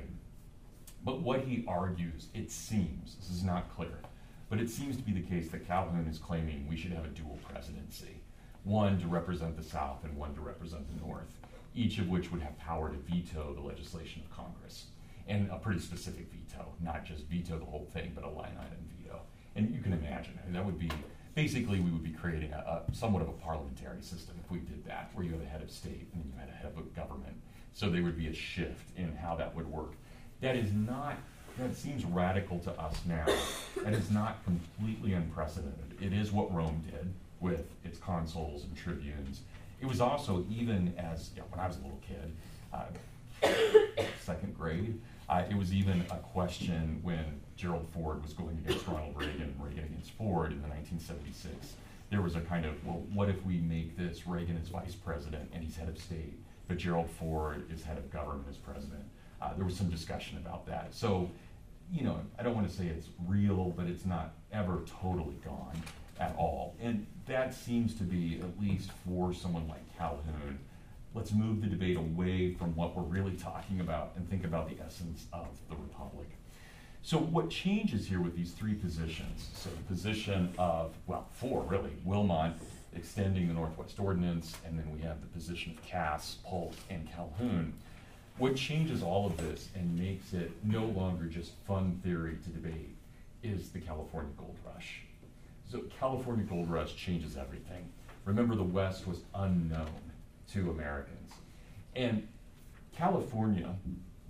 but what he argues, it seems, this is not clear, but it seems to be the case that Calhoun is claiming we should have a dual presidency, one to represent the South and one to represent the North, each of which would have power to veto the legislation of Congress. And a pretty specific veto, not just veto the whole thing, but a line item veto. And you can imagine, I mean, that would be, basically we would be creating a, a somewhat of a parliamentary system if we did that, where you have a head of state and then you had a head of a government. So there would be a shift in how that would work. That is not, that seems radical to us now, and is not completely unprecedented. It is what Rome did with its consuls and tribunes. It was also, even as, you know, when I was a little kid, uh, second grade, Uh, it was even a question when Gerald Ford was going against Ronald Reagan, Reagan against Ford in the nineteen seventy-six. There was a kind of, well, what if we make this Reagan as vice president and he's head of state, but Gerald Ford is head of government as president? Uh, there was some discussion about that. So, you know, I don't want to say it's real, but it's not ever totally gone at all. And that seems to be, at least for someone like Calhoun, let's move the debate away from what we're really talking about and think about the essence of the republic. So what changes here with these three positions? So the position of, well, four really, Wilmot extending the Northwest Ordinance, and then we have the position of Cass, Polk, and Calhoun. What changes all of this and makes it no longer just fun theory to debate is the California Gold Rush. So California Gold Rush changes everything. Remember, the West was unknown to Americans. And California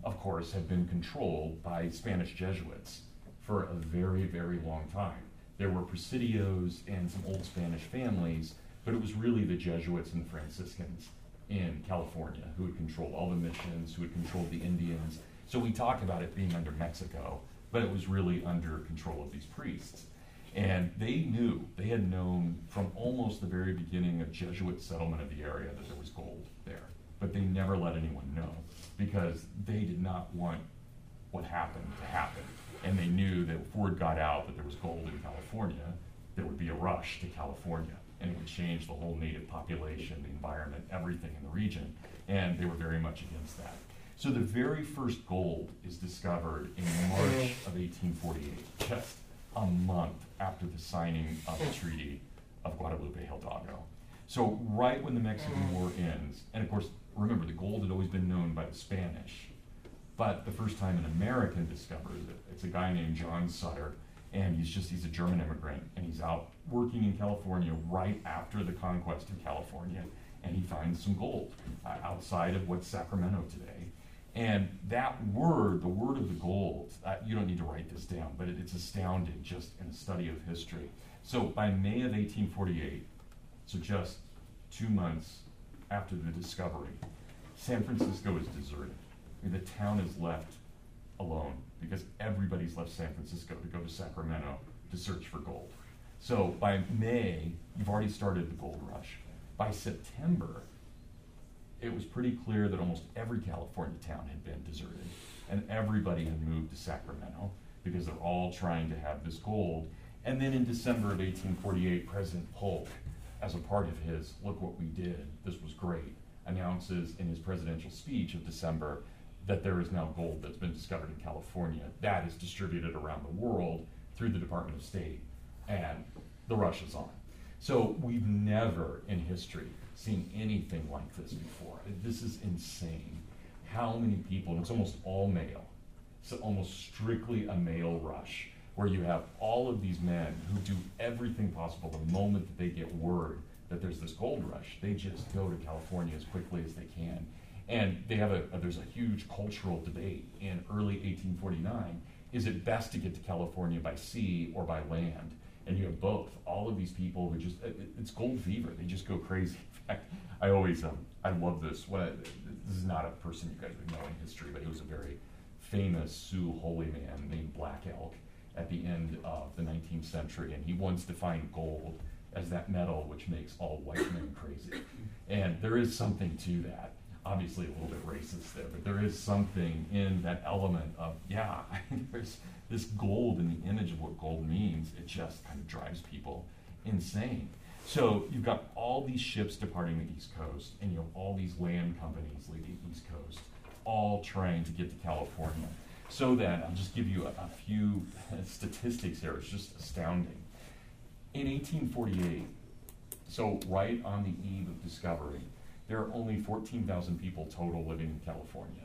of course, had been controlled by Spanish Jesuits for a very, very long time. There were Presidios and some old Spanish families, but it was really the Jesuits and the Franciscans in California who had controlled all the missions, who had controlled the Indians. So we talk about it being under Mexico, but it was really under control of these priests. And they knew, they had known from almost the very beginning of Jesuit settlement of the area that there was gold there. But they never let anyone know because they did not want what happened to happen. And they knew that if word got out that there was gold in California, there would be a rush to California. And it would change the whole native population, the environment, everything in the region. And they were very much against that. So the very first gold is discovered in March of eighteen forty-eight, just a month after the signing of the Treaty of Guadalupe Hidalgo. So right when the Mexican War ends, and of course, remember, the gold had always been known by the Spanish, but the first time an American discovers it, it's a guy named John Sutter, and he's just, he's a German immigrant, and he's out working in California right after the conquest of California, and he finds some gold uh, outside of what's Sacramento today. And that word, the word of the gold, uh, you don't need to write this down, but it, it's astounding just in a study of history. So by May of eighteen forty-eight, so just two months after the discovery, San Francisco is deserted. I mean, the town is left alone because everybody's left San Francisco to go to Sacramento to search for gold. So by May, you've already started the gold rush. By September, it was pretty clear that almost every California town had been deserted, and everybody had moved to Sacramento because they're all trying to have this gold. And then in December of eighteen forty-eight, President Polk, as a part of his "look what we did, this was great," announces in his presidential speech of December that there is now gold that's been discovered in California that is distributed around the world through the Department of State, and the rush is on. So we've never in history seen anything like this before. This is insane. How many people, and it's almost all male, so almost strictly a male rush, where you have all of these men who do everything possible the moment that they get word that there's this gold rush, they just go to California as quickly as they can. And they have a, a there's a huge cultural debate in early eighteen forty-nine. Is it best to get to California by sea or by land? And you have both. All of these people who just, it, it's gold fever. They just go crazy. In fact, I always, um, I love this. What I, this is not a person you guys would know in history, but he was a very famous Sioux holy man named Black Elk at the end of the nineteenth century. And he once defined gold as that metal which makes all white men crazy. And there is something to that. Obviously a little bit racist there, but there is something in that element of, yeah, there's this gold and the image of what gold means, it just kind of drives people insane. So you've got all these ships departing the East Coast, and you have all these land companies leaving the East Coast, all trying to get to California. So that, I'll just give you a, a few statistics here, it's just astounding. In eighteen forty-eight, so right on the eve of discovery, there are only fourteen thousand people total living in California.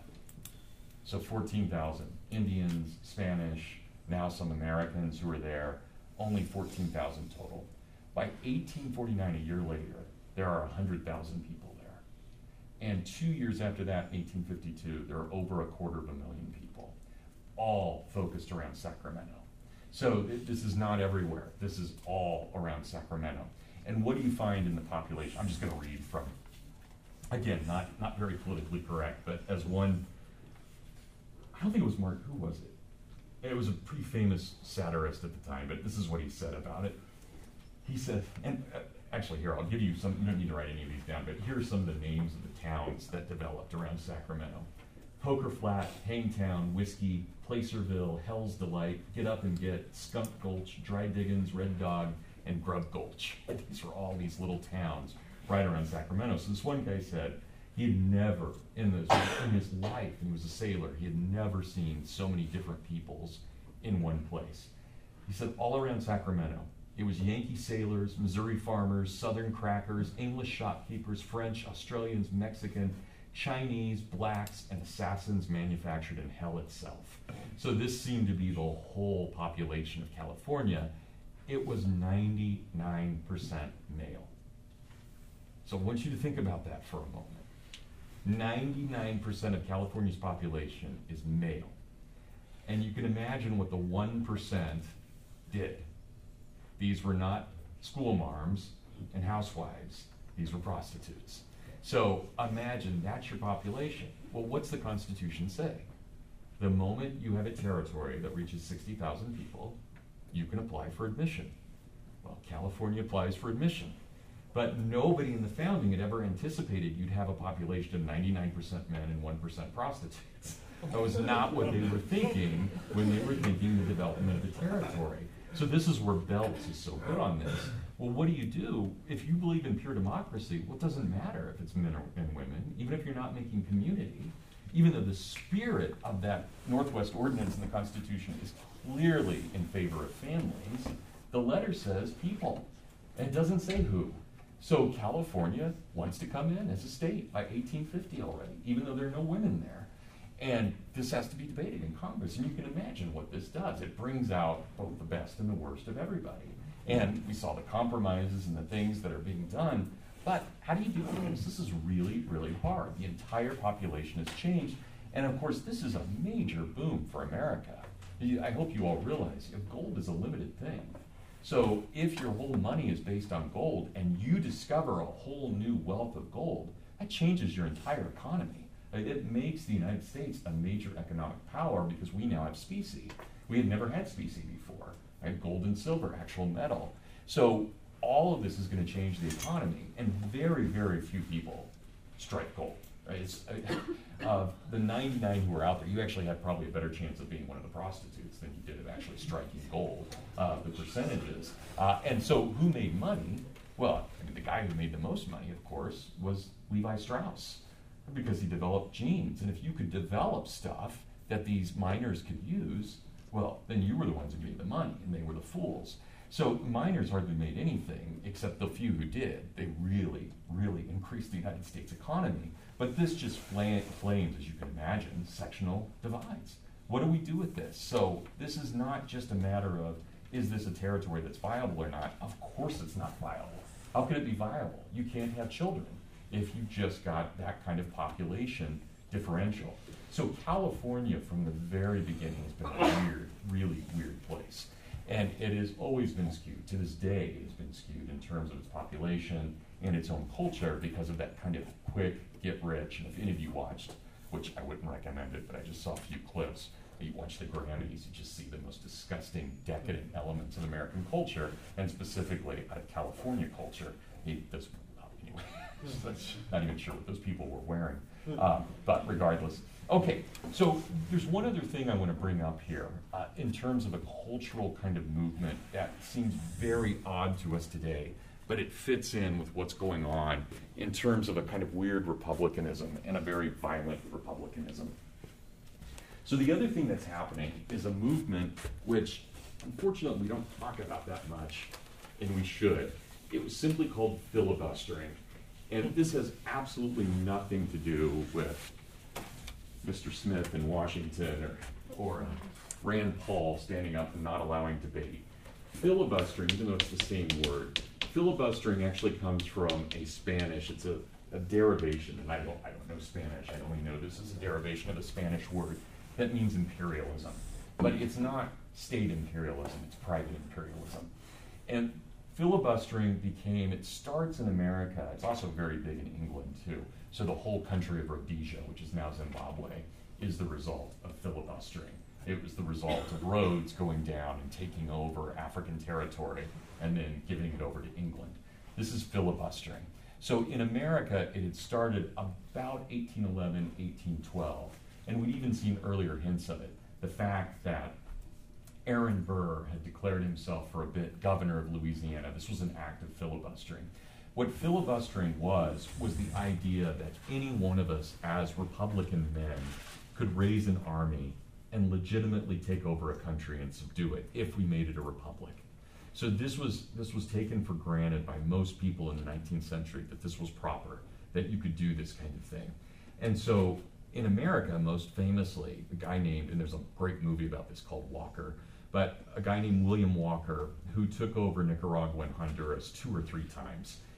So fourteen thousand, Indians, Spanish, now some Americans who are there, only fourteen thousand total. By eighteen forty-nine, a year later, there are one hundred thousand people there. And two years after that, eighteen fifty-two, there are over a quarter of a million people, all focused around Sacramento. So th- this is not everywhere. This is all around Sacramento. And what do you find in the population? I'm just going to read from, again, not, not very politically correct, but as one, I don't think it was Mark, who was it? It was a pretty famous satirist at the time, but this is what he said about it. He said, and uh, actually here, I'll give you some, you don't need to write any of these down, but here are some of the names of the towns that developed around Sacramento. Poker Flat, Hangtown, Whiskey, Placerville, Hell's Delight, Get Up and Get, Skunk Gulch, Dry Diggins, Red Dog, and Grub Gulch. These were all these little towns right around Sacramento. So this one guy said he had never, in, the, in his life, and he was a sailor, he had never seen so many different peoples in one place. He said all around Sacramento, it was Yankee sailors, Missouri farmers, Southern crackers, English shopkeepers, French, Australians, Mexican, Chinese, blacks, and assassins manufactured in hell itself. So this seemed to be the whole population of California. It was ninety-nine percent male. So I want you to think about that for a moment. ninety-nine percent of California's population is male. And you can imagine what the one percent did. These were not school marms and housewives. These were prostitutes. So imagine that's your population. Well, what's the Constitution say? The moment you have a territory that reaches sixty thousand people, you can apply for admission. Well, California applies for admission. But nobody in the founding had ever anticipated you'd have a population of ninety-nine percent men and one percent prostitutes. That was not what they were thinking when they were thinking the development of the territory. So this is where Belts is so good on this. Well, what do you do if you believe in pure democracy? Well, it doesn't matter if it's men or, and women, even if you're not making community, even though the spirit of that Northwest Ordinance in the Constitution is clearly in favor of families, the letter says people, and it doesn't say who. So California wants to come in as a state by eighteen fifty already, even though there are no women there. And this has to be debated in Congress, and you can imagine what this does. It brings out both the best and the worst of everybody. And we saw the compromises and the things that are being done, but how do you do this? This is really, really hard. The entire population has changed, and of course this is a major boom for America. I hope you all realize gold is a limited thing. So if your whole money is based on gold and you discover a whole new wealth of gold, that changes your entire economy. It makes the United States a major economic power because we now have specie. We had never had specie before, right? Gold and silver, actual metal. So all of this is going to change the economy, and very, very few people strike gold. Right? It's, uh, the ninety-nine who are out there, you actually had probably a better chance of being one of the prostitutes than you did of actually striking gold, uh, the percentages. Uh, and so who made money? Well, I mean, the guy who made the most money, of course, was Levi Strauss, because he developed jeans. And if you could develop stuff that these miners could use, well, then you were the ones who made the money, and they were the fools. So miners hardly made anything, except the few who did. They really, really increased the United States economy. But this just fla- flames, as you can imagine, sectional divides. What do we do with this? So this is not just a matter of, is this a territory that's viable or not? Of course it's not viable. How can it be viable? You can't have children if you just got that kind of population differential. So California, from the very beginning, has been a weird, really weird place. And it has always been skewed. To this day, it has been skewed in terms of its population and its own culture because of that kind of quick get rich. And if any of you watched, which I wouldn't recommend it, but I just saw a few clips, you watch the Grammys, you just see the most disgusting, decadent elements of American culture, and specifically out of California culture. He, those, well, anyway, not even sure what those people were wearing. Um, but regardless. Okay, so there's one other thing I want to bring up here uh, in terms of a cultural kind of movement that seems very odd to us today, but it fits in with what's going on in terms of a kind of weird republicanism and a very violent republicanism. So the other thing that's happening is a movement which, unfortunately, we don't talk about that much, and we should. It was simply called filibustering. And this has absolutely nothing to do with Mister Smith in Washington or, or uh, Rand Paul standing up and not allowing debate. Filibustering, even though it's the same word, filibustering actually comes from a Spanish, it's a, a derivation, and I don't, I don't know Spanish, I only know this is a derivation of a Spanish word that means imperialism. But it's not state imperialism, it's private imperialism. And filibustering became, it starts in America, it's also very big in England too. So the whole country of Rhodesia, which is now Zimbabwe, is the result of filibustering. It was the result of Rhodes going down and taking over African territory and then giving it over to England. This is filibustering. So in America, it had started about eighteen eleven, eighteen twelve, and we'd even seen earlier hints of it. The fact that Aaron Burr had declared himself for a bit governor of Louisiana. This was an act of filibustering. What filibustering was, was the idea that any one of us as Republican men could raise an army and legitimately take over a country and subdue it if we made it a republic. So this was, this was taken for granted by most people in the nineteenth century that this was proper, that you could do this kind of thing. And so in America, most famously, a guy named, and there's a great movie about this called Walker, but a guy named William Walker who took over Nicaragua and Honduras two or three times.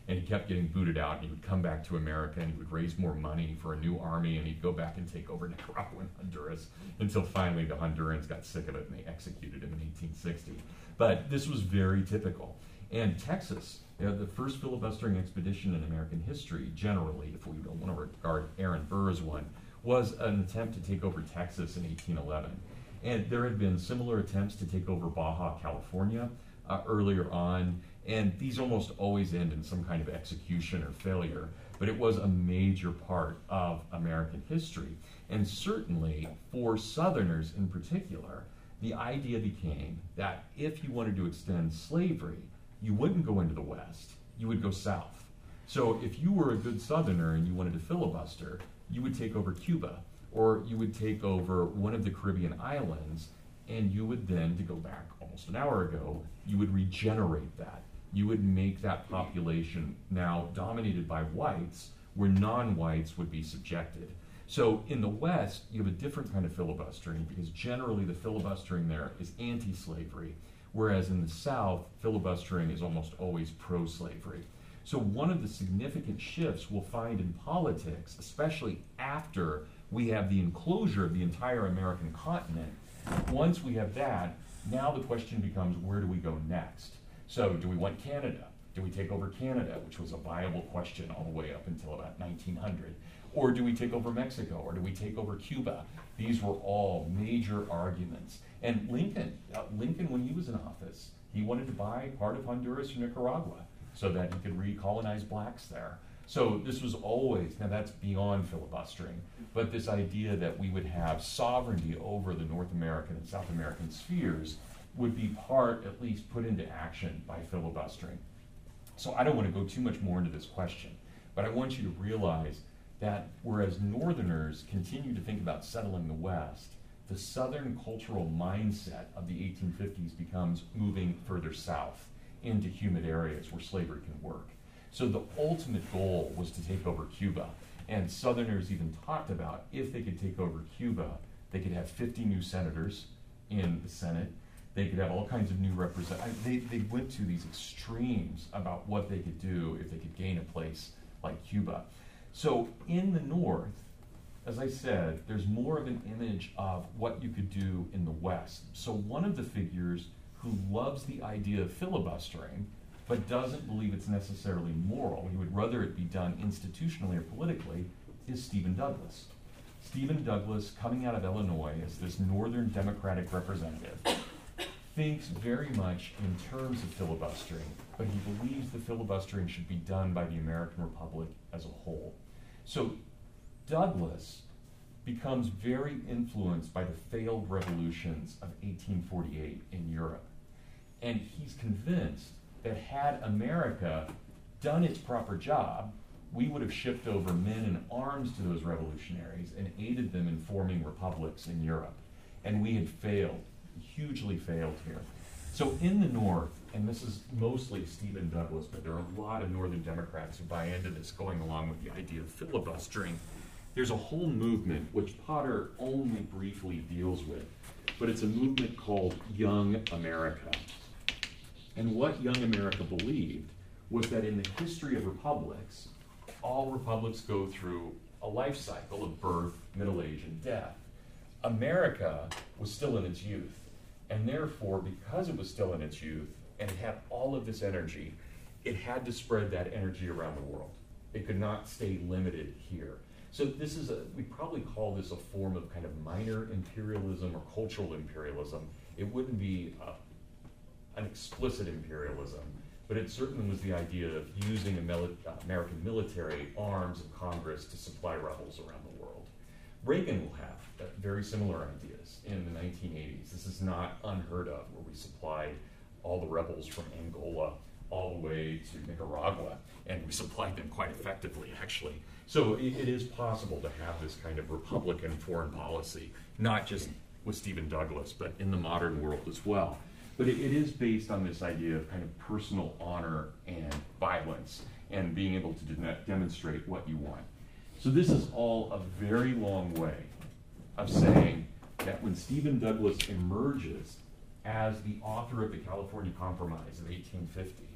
and he kept getting booted out, and he would come back to America, and he would raise more money for a new army, and he'd go back and take over Nicaragua and Honduras, until finally the Hondurans got sick of it, and they executed him in eighteen sixty. But this was very typical. And Texas, you know, the first filibustering expedition in American history, generally, if we don't want to regard Aaron Burr as one, was an attempt to take over Texas in eighteen eleven. And there had been similar attempts to take over Baja California uh, earlier on, and these almost always end in some kind of execution or failure, but it was a major part of American history. And certainly for Southerners in particular, the idea became that if you wanted to extend slavery, you wouldn't go into the West, you would go south. So if you were a good Southerner and you wanted to filibuster, you would take over Cuba, or you would take over one of the Caribbean islands, and you would then, to go back almost an hour ago, you would regenerate that. You would make that population now dominated by whites, where non-whites would be subjected. So in the West, you have a different kind of filibustering, because generally the filibustering there is anti-slavery, whereas in the South, filibustering is almost always pro-slavery. So one of the significant shifts we'll find in politics, especially after we have the enclosure of the entire American continent, once we have that, now the question becomes, where do we go next? So do we want Canada? Do we take over Canada, which was a viable question all the way up until about nineteen hundred? Or do we take over Mexico? Or do we take over Cuba? These were all major arguments. And Lincoln, uh, Lincoln, when he was in office, he wanted to buy part of Honduras or Nicaragua so that he could recolonize blacks there. So this was always, now that's beyond filibustering, but this idea that we would have sovereignty over the North American and South American spheres would be part, at least put into action by filibustering. So I don't want to go too much more into this question, but I want you to realize that whereas Northerners continue to think about settling the West, the Southern cultural mindset of the eighteen fifties becomes moving further south into humid areas where slavery can work. So the ultimate goal was to take over Cuba. And Southerners even talked about if they could take over Cuba, they could have fifty new senators in the Senate. They could have all kinds of new representatives. They, they went to these extremes about what they could do if they could gain a place like Cuba. So in the North, as I said, there's more of an image of what you could do in the West. So one of the figures who loves the idea of filibustering but doesn't believe it's necessarily moral, he would rather it be done institutionally or politically, is Stephen Douglas. Stephen Douglas, coming out of Illinois as this Northern Democratic representative, thinks very much in terms of filibustering, but he believes the filibustering should be done by the American Republic as a whole. So Douglas becomes very influenced by the failed revolutions of eighteen forty-eight in Europe. And he's convinced that had America done its proper job, we would have shipped over men and arms to those revolutionaries and aided them in forming republics in Europe. And we had failed, hugely failed here. So in the North, and this is mostly Stephen Douglas, but there are a lot of Northern Democrats who buy into this, going along with the idea of filibustering. There's a whole movement which Potter only briefly deals with, but it's a movement called Young America. And what Young America believed was that in the history of republics, all republics go through a life cycle of birth, middle age, and death. America was still in its youth, and therefore, because it was still in its youth, and it had all of this energy, it had to spread that energy around the world. It could not stay limited here. So this is a, we probably call this a form of kind of minor imperialism or cultural imperialism. It wouldn't be a, an explicit imperialism, but it certainly was the idea of using a mili- uh, American military arms of Congress to supply rebels around the world. Reagan will have uh, very similar ideas in the nineteen eighties. This is not unheard of, where we supplied all the rebels from Angola all the way to Nicaragua, and we supplied them quite effectively, actually. So it, it is possible to have this kind of Republican foreign policy, not just with Stephen Douglas, but in the modern world as well. But it, it is based on this idea of kind of personal honor and violence, and being able to de- demonstrate what you want. So this is all a very long way of saying that when Stephen Douglas emerges as the author of the California Compromise of eighteen fifty,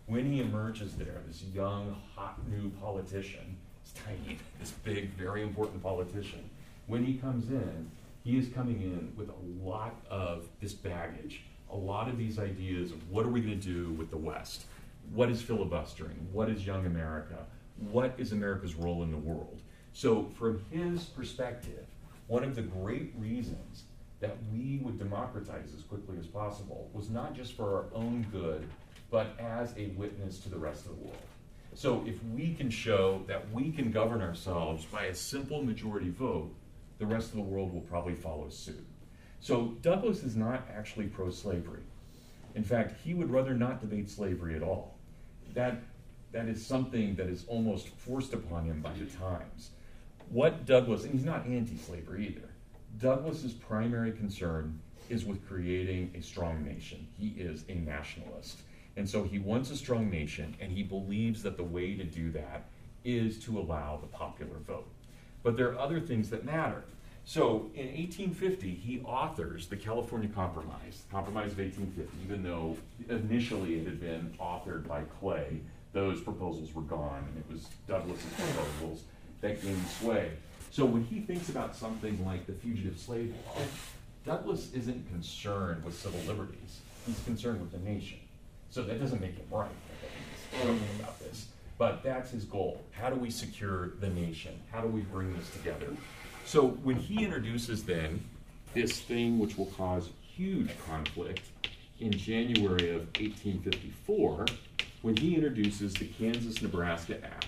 when he emerges there, this young, hot, new politician, he's tiny, this big, very important politician, when he comes in, he is coming in with a lot of this baggage, a lot of these ideas of what are we going to do with the West? What is filibustering? What is young America? What is America's role in the world? So from his perspective, one of the great reasons that we would democratize as quickly as possible was not just for our own good, but as a witness to the rest of the world. So if we can show that we can govern ourselves by a simple majority vote, the rest of the world will probably follow suit. So Douglass is not actually pro-slavery. In fact, he would rather not debate slavery at all. That, that is something that is almost forced upon him by the times. What Douglass, and he's not anti-slavery either, Douglass's primary concern is with creating a strong nation. He is a nationalist. And so he wants a strong nation, and he believes that the way to do that is to allow the popular vote. But there are other things that matter. So in eighteen fifty, he authors the California Compromise, Compromise of eighteen fifty, even though initially it had been authored by Clay. Those proposals were gone, and it was Douglass's proposals that gained sway. So when he thinks about something like the Fugitive Slave Law, Douglass isn't concerned with civil liberties. He's concerned with the nation. So that doesn't make him right. He's talking about this. But that's his goal. How do we secure the nation? How do we bring this together? So when he introduces then this thing which will cause huge conflict in January of eighteen fifty-four, when he introduces the Kansas-Nebraska Act,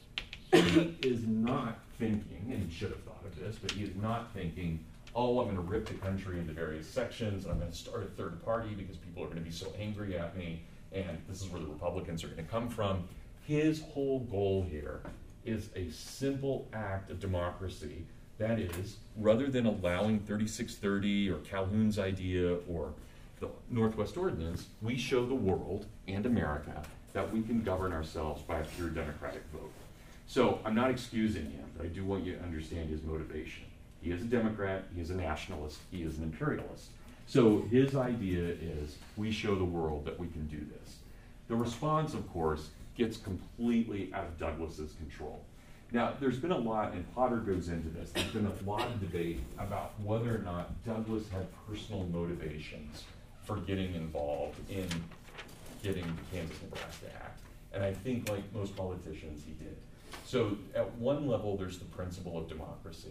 he is not thinking, and he should have thought of this, but he is not thinking, oh, I'm going to rip the country into various sections, and I'm going to start a third party because people are going to be so angry at me, and this is where the Republicans are going to come from. His whole goal here is a simple act of democracy. That is, rather than allowing thirty-six thirty or Calhoun's idea or the Northwest Ordinance, we show the world and America that we can govern ourselves by a pure democratic vote. So I'm not excusing him, but I do want you to understand his motivation. He is a Democrat, he is a nationalist, he is an imperialist. So his idea is we show the world that we can do this. The response, of course, gets completely out of Douglass's control. Now, there's been a lot, and Potter goes into this, there's been a lot of debate about whether or not Douglass had personal motivations for getting involved in getting the Kansas-Nebraska Act. And I think, like most politicians, he did. So at one level, there's the principle of democracy.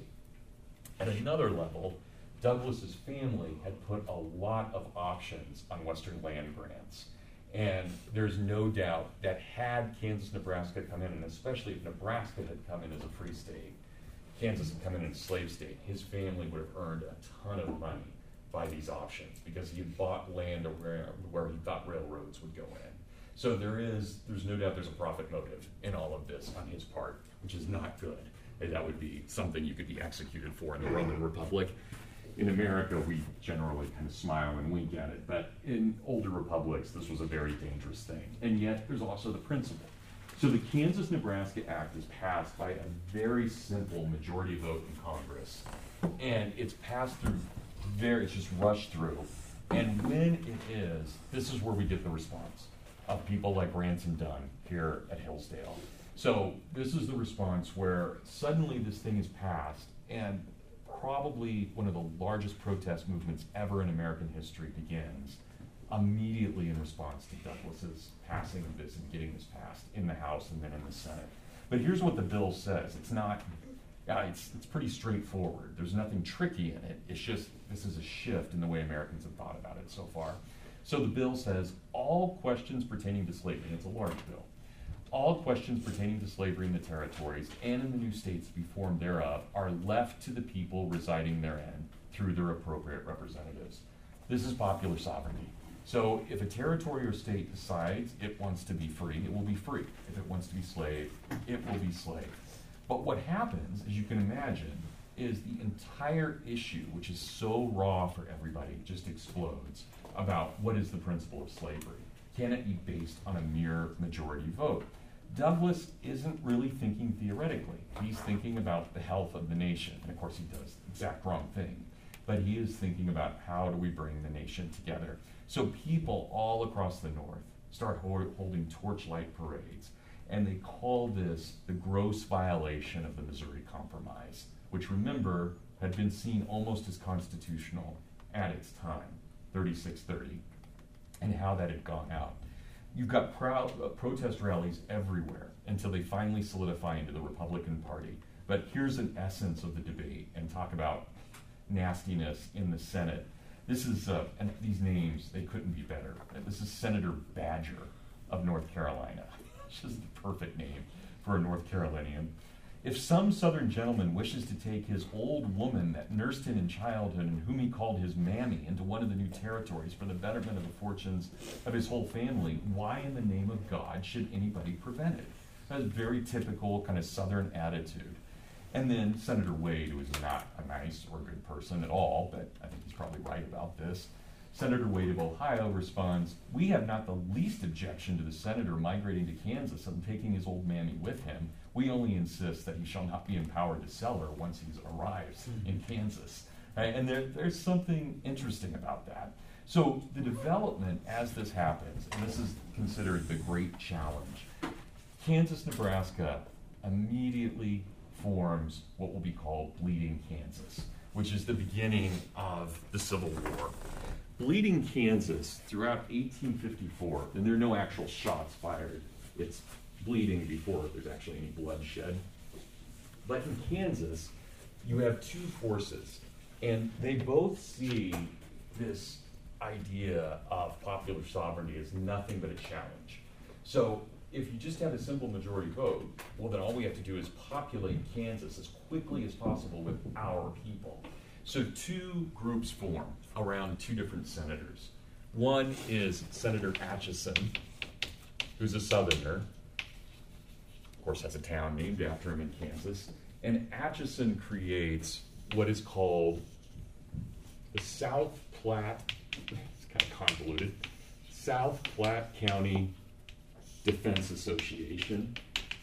At another level, Douglass's family had put a lot of options on Western land grants. And there's no doubt that had Kansas-Nebraska come in, and especially if Nebraska had come in as a free state, Kansas had come in as a slave state, his family would have earned a ton of money by these options because he had bought land where, where he thought railroads would go in. So there is, there's no doubt there's a profit motive in all of this on his part, which is not good. And that would be something you could be executed for in the Roman Republic. In America, we generally kind of smile and wink at it, but in older republics, this was a very dangerous thing. And yet, there's also the principle. So the Kansas-Nebraska Act is passed by a very simple majority vote in Congress, and it's passed through very, it's just rushed through. And when it is, this is where we get the response of people like Ransom Dunn here at Hillsdale. So this is the response where suddenly this thing is passed, and probably one of the largest protest movements ever in American history begins immediately in response to Douglass's passing of this and getting this passed in the House and then in the Senate. But here's what the bill says. It's not, uh, it's, it's pretty straightforward. There's nothing tricky in it. It's just, this is a shift in the way Americans have thought about it so far. So the bill says, all questions pertaining to slavery, and it's a large bill, all questions pertaining to slavery in the territories and in the new states to be formed thereof are left to the people residing therein through their appropriate representatives. This is popular sovereignty. So if a territory or state decides it wants to be free, it will be free. If it wants to be slave, it will be slave. But what happens, as you can imagine, is the entire issue, which is so raw for everybody, just explodes about what is the principle of slavery. Can it be based on a mere majority vote? Douglass isn't really thinking theoretically. He's thinking about the health of the nation. And of course he does the exact wrong thing. But he is thinking about how do we bring the nation together. So people all across the North start ho- holding torchlight parades. And they call this the gross violation of the Missouri Compromise, which, remember, had been seen almost as constitutional at its time, thirty-six thirty, and how that had gone out. You've got proud, uh, protest rallies everywhere until they finally solidify into the Republican Party. But here's an essence of the debate, and talk about nastiness in the Senate. This is, uh, and these names, they couldn't be better. This is Senator Badger of North Carolina. It's just the perfect name for a North Carolinian. If some Southern gentleman wishes to take his old woman that nursed him in childhood and whom he called his mammy into one of the new territories for the betterment of the fortunes of his whole family, why in the name of God should anybody prevent it? That's a very typical kind of Southern attitude. And then Senator Wade, who is not a nice or good person at all, but I think he's probably right about this. Senator Wade of Ohio responds, "We have not the least objection to the senator migrating to Kansas and taking his old mammy with him. We only insist that he shall not be empowered to sell her once he arrives in Kansas." Right? And there, there's something interesting about that. So the development as this happens, and this is considered the great challenge, Kansas, Nebraska immediately forms what will be called Bleeding Kansas, which is the beginning of the Civil War. Bleeding Kansas throughout eighteen fifty-four, and there are no actual shots fired. It's bleeding before there's actually any bloodshed. But in Kansas, you have two forces, and they both see this idea of popular sovereignty as nothing but a challenge. So if you just have a simple majority vote, well, then all we have to do is populate Kansas as quickly as possible with our people. So two groups form around two different senators. One is Senator Atchison, who's a Southerner, of course has a town named after him in Kansas, and Atchison creates what is called the South Platte, it's kind of convoluted, South Platte County Defense Association,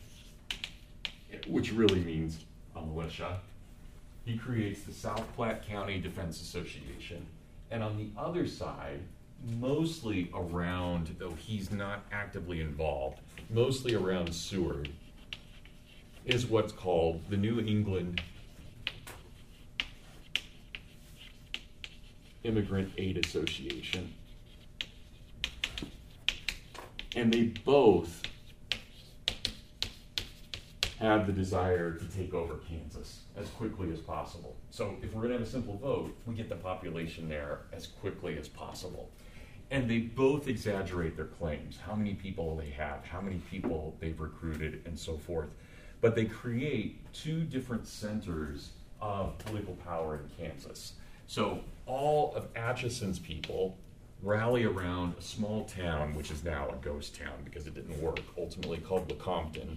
which really means a militia. He creates the South Platte County Defense Association. And on the other side, mostly around, though he's not actively involved, mostly around Seward, is what's called the New England Immigrant Aid Association. And they both have the desire to take over Kansas as quickly as possible. So if we're going to have a simple vote, we get the population there as quickly as possible. And they both exaggerate their claims, how many people they have, how many people they've recruited, and so forth. But they create two different centers of political power in Kansas. So all of Atchison's people rally around a small town, which is now a ghost town because it didn't work, ultimately called Lecompton,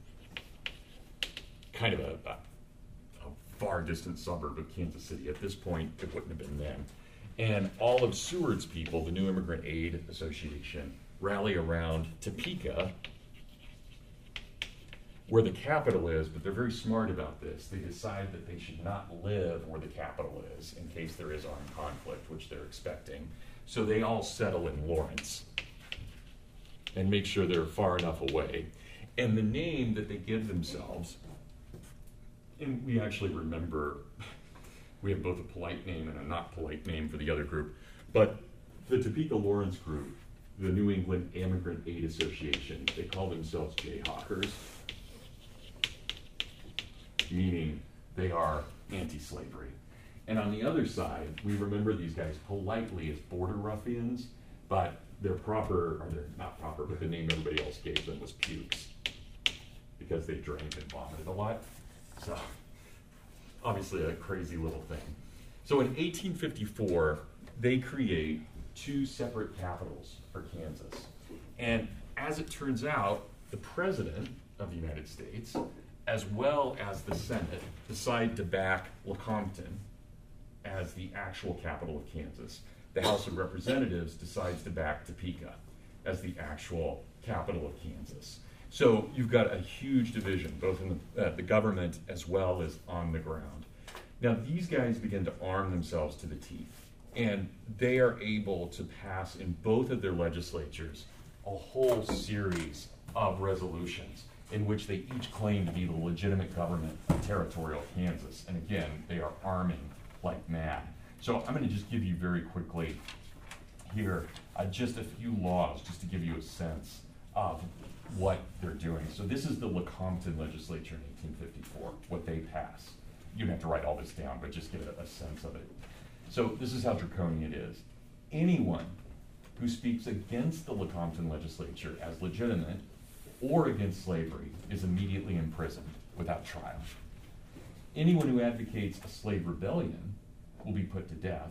kind of a, a, a far distant suburb of Kansas City. At this point, it wouldn't have been then. And all of Seward's people, the New Immigrant Aid Association, rally around Topeka, where the capital is, but they're very smart about this. They decide that they should not live where the capital is in case there is armed conflict, which they're expecting. So they all settle in Lawrence and make sure they're far enough away. And the name that they give themselves, and we actually remember, we have both a polite name and a not polite name for the other group, but the Topeka Lawrence group, the New England Immigrant Aid Association, they call themselves Jayhawkers, meaning they are anti-slavery. And on the other side, we remember these guys politely as border ruffians, but their proper, or they're not proper, but the name everybody else gave them was pukes, because they drank and vomited a lot. So, obviously a crazy little thing. So in eighteen fifty-four, they create two separate capitals for Kansas. And as it turns out, the President of the United States, as well as the Senate, decide to back Lecompton as the actual capital of Kansas. The House of Representatives decides to back Topeka as the actual capital of Kansas. So you've got a huge division, both in the, uh, the government as well as on the ground. Now these guys begin to arm themselves to the teeth, and they are able to pass in both of their legislatures a whole series of resolutions in which they each claim to be the legitimate government of territorial Kansas. And again, they are arming like mad. So I'm going to just give you very quickly here uh, just a few laws just to give you a sense of what they're doing. So this is the Lecompton legislature in eighteen fifty-four, what they pass. You don't have to write all this down, but just get a, a sense of it. So this is how draconian it is. Anyone who speaks against the Lecompton legislature as legitimate or against slavery is immediately imprisoned without trial. Anyone who advocates a slave rebellion will be put to death,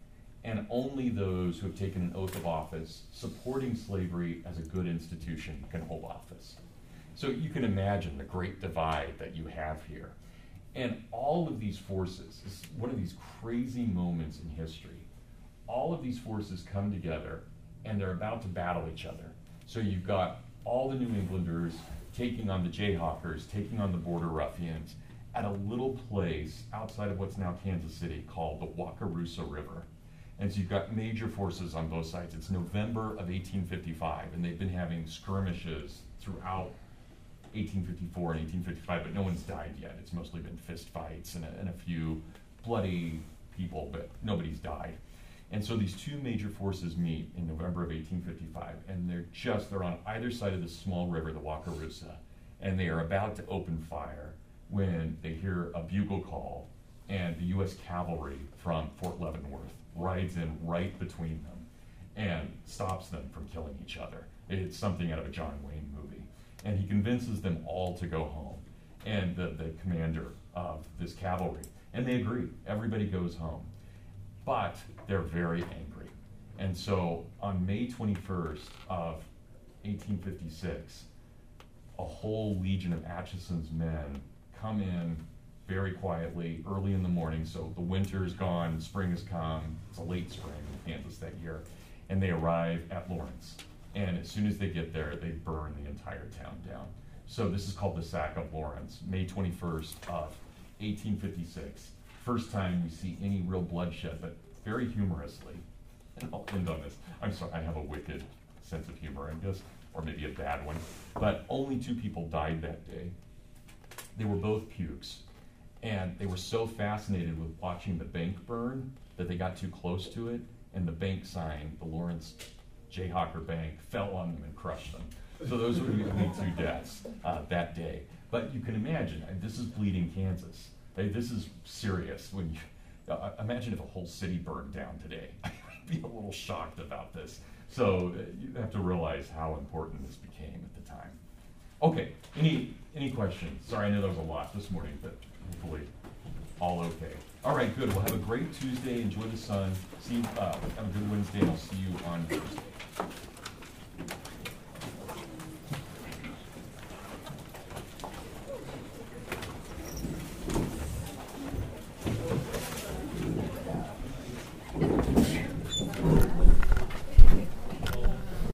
and only those who have taken an oath of office supporting slavery as a good institution can hold office. So you can imagine the great divide that you have here. And all of these forces, this is one of these crazy moments in history, all of these forces come together and they're about to battle each other. So you've got all the New Englanders taking on the Jayhawkers, taking on the Border Ruffians at a little place outside of what's now Kansas City called the Wakarusa River. And so you've got major forces on both sides. It's November of eighteen fifty-five, and they've been having skirmishes throughout eighteen fifty-four and eighteen fifty-five, but no one's died yet. It's mostly been fist fights and a, and a few bloody people, but nobody's died. And so these two major forces meet in November of eighteen fifty-five, and they're just, they're on either side of this small river, the Wakarusa, and they are about to open fire when they hear a bugle call, and the U S cavalry from Fort Leavenworth rides in right between them and stops them from killing each other. It's something out of a John Wayne movie. And he convinces them all to go home, and the, the commander of this cavalry, and they agree, everybody goes home. But they're very angry. And so on May twenty-first of eighteen fifty-six, a whole legion of Atchison's men come in very quietly early in the morning. So the winter's gone, spring has come. It's a late spring in Kansas that year. And they arrive at Lawrence. And as soon as they get there, they burn the entire town down. So this is called the Sack of Lawrence, May twenty-first of eighteen fifty-six. First time we see any real bloodshed, but very humorously. And I'll end on this. I'm sorry, I have a wicked sense of humor, I guess, or maybe a bad one. But only two people died that day. They were both pukes. And they were so fascinated with watching the bank burn that they got too close to it, and the bank sign, the Lawrence Jayhawker Bank, fell on them and crushed them. So those were the only two deaths uh, that day. But you can imagine, uh, this is bleeding Kansas. Uh, this is serious. When you uh, imagine if a whole city burned down today. I'd be a little shocked about this. So uh, you have to realize how important this became at the time. Okay, any any questions? Sorry, I know there was a lot this morning, but hopefully all okay. All right, good. We'll have a great Tuesday. Enjoy the sun. See, uh, have a good Wednesday. I'll see you on Thursday.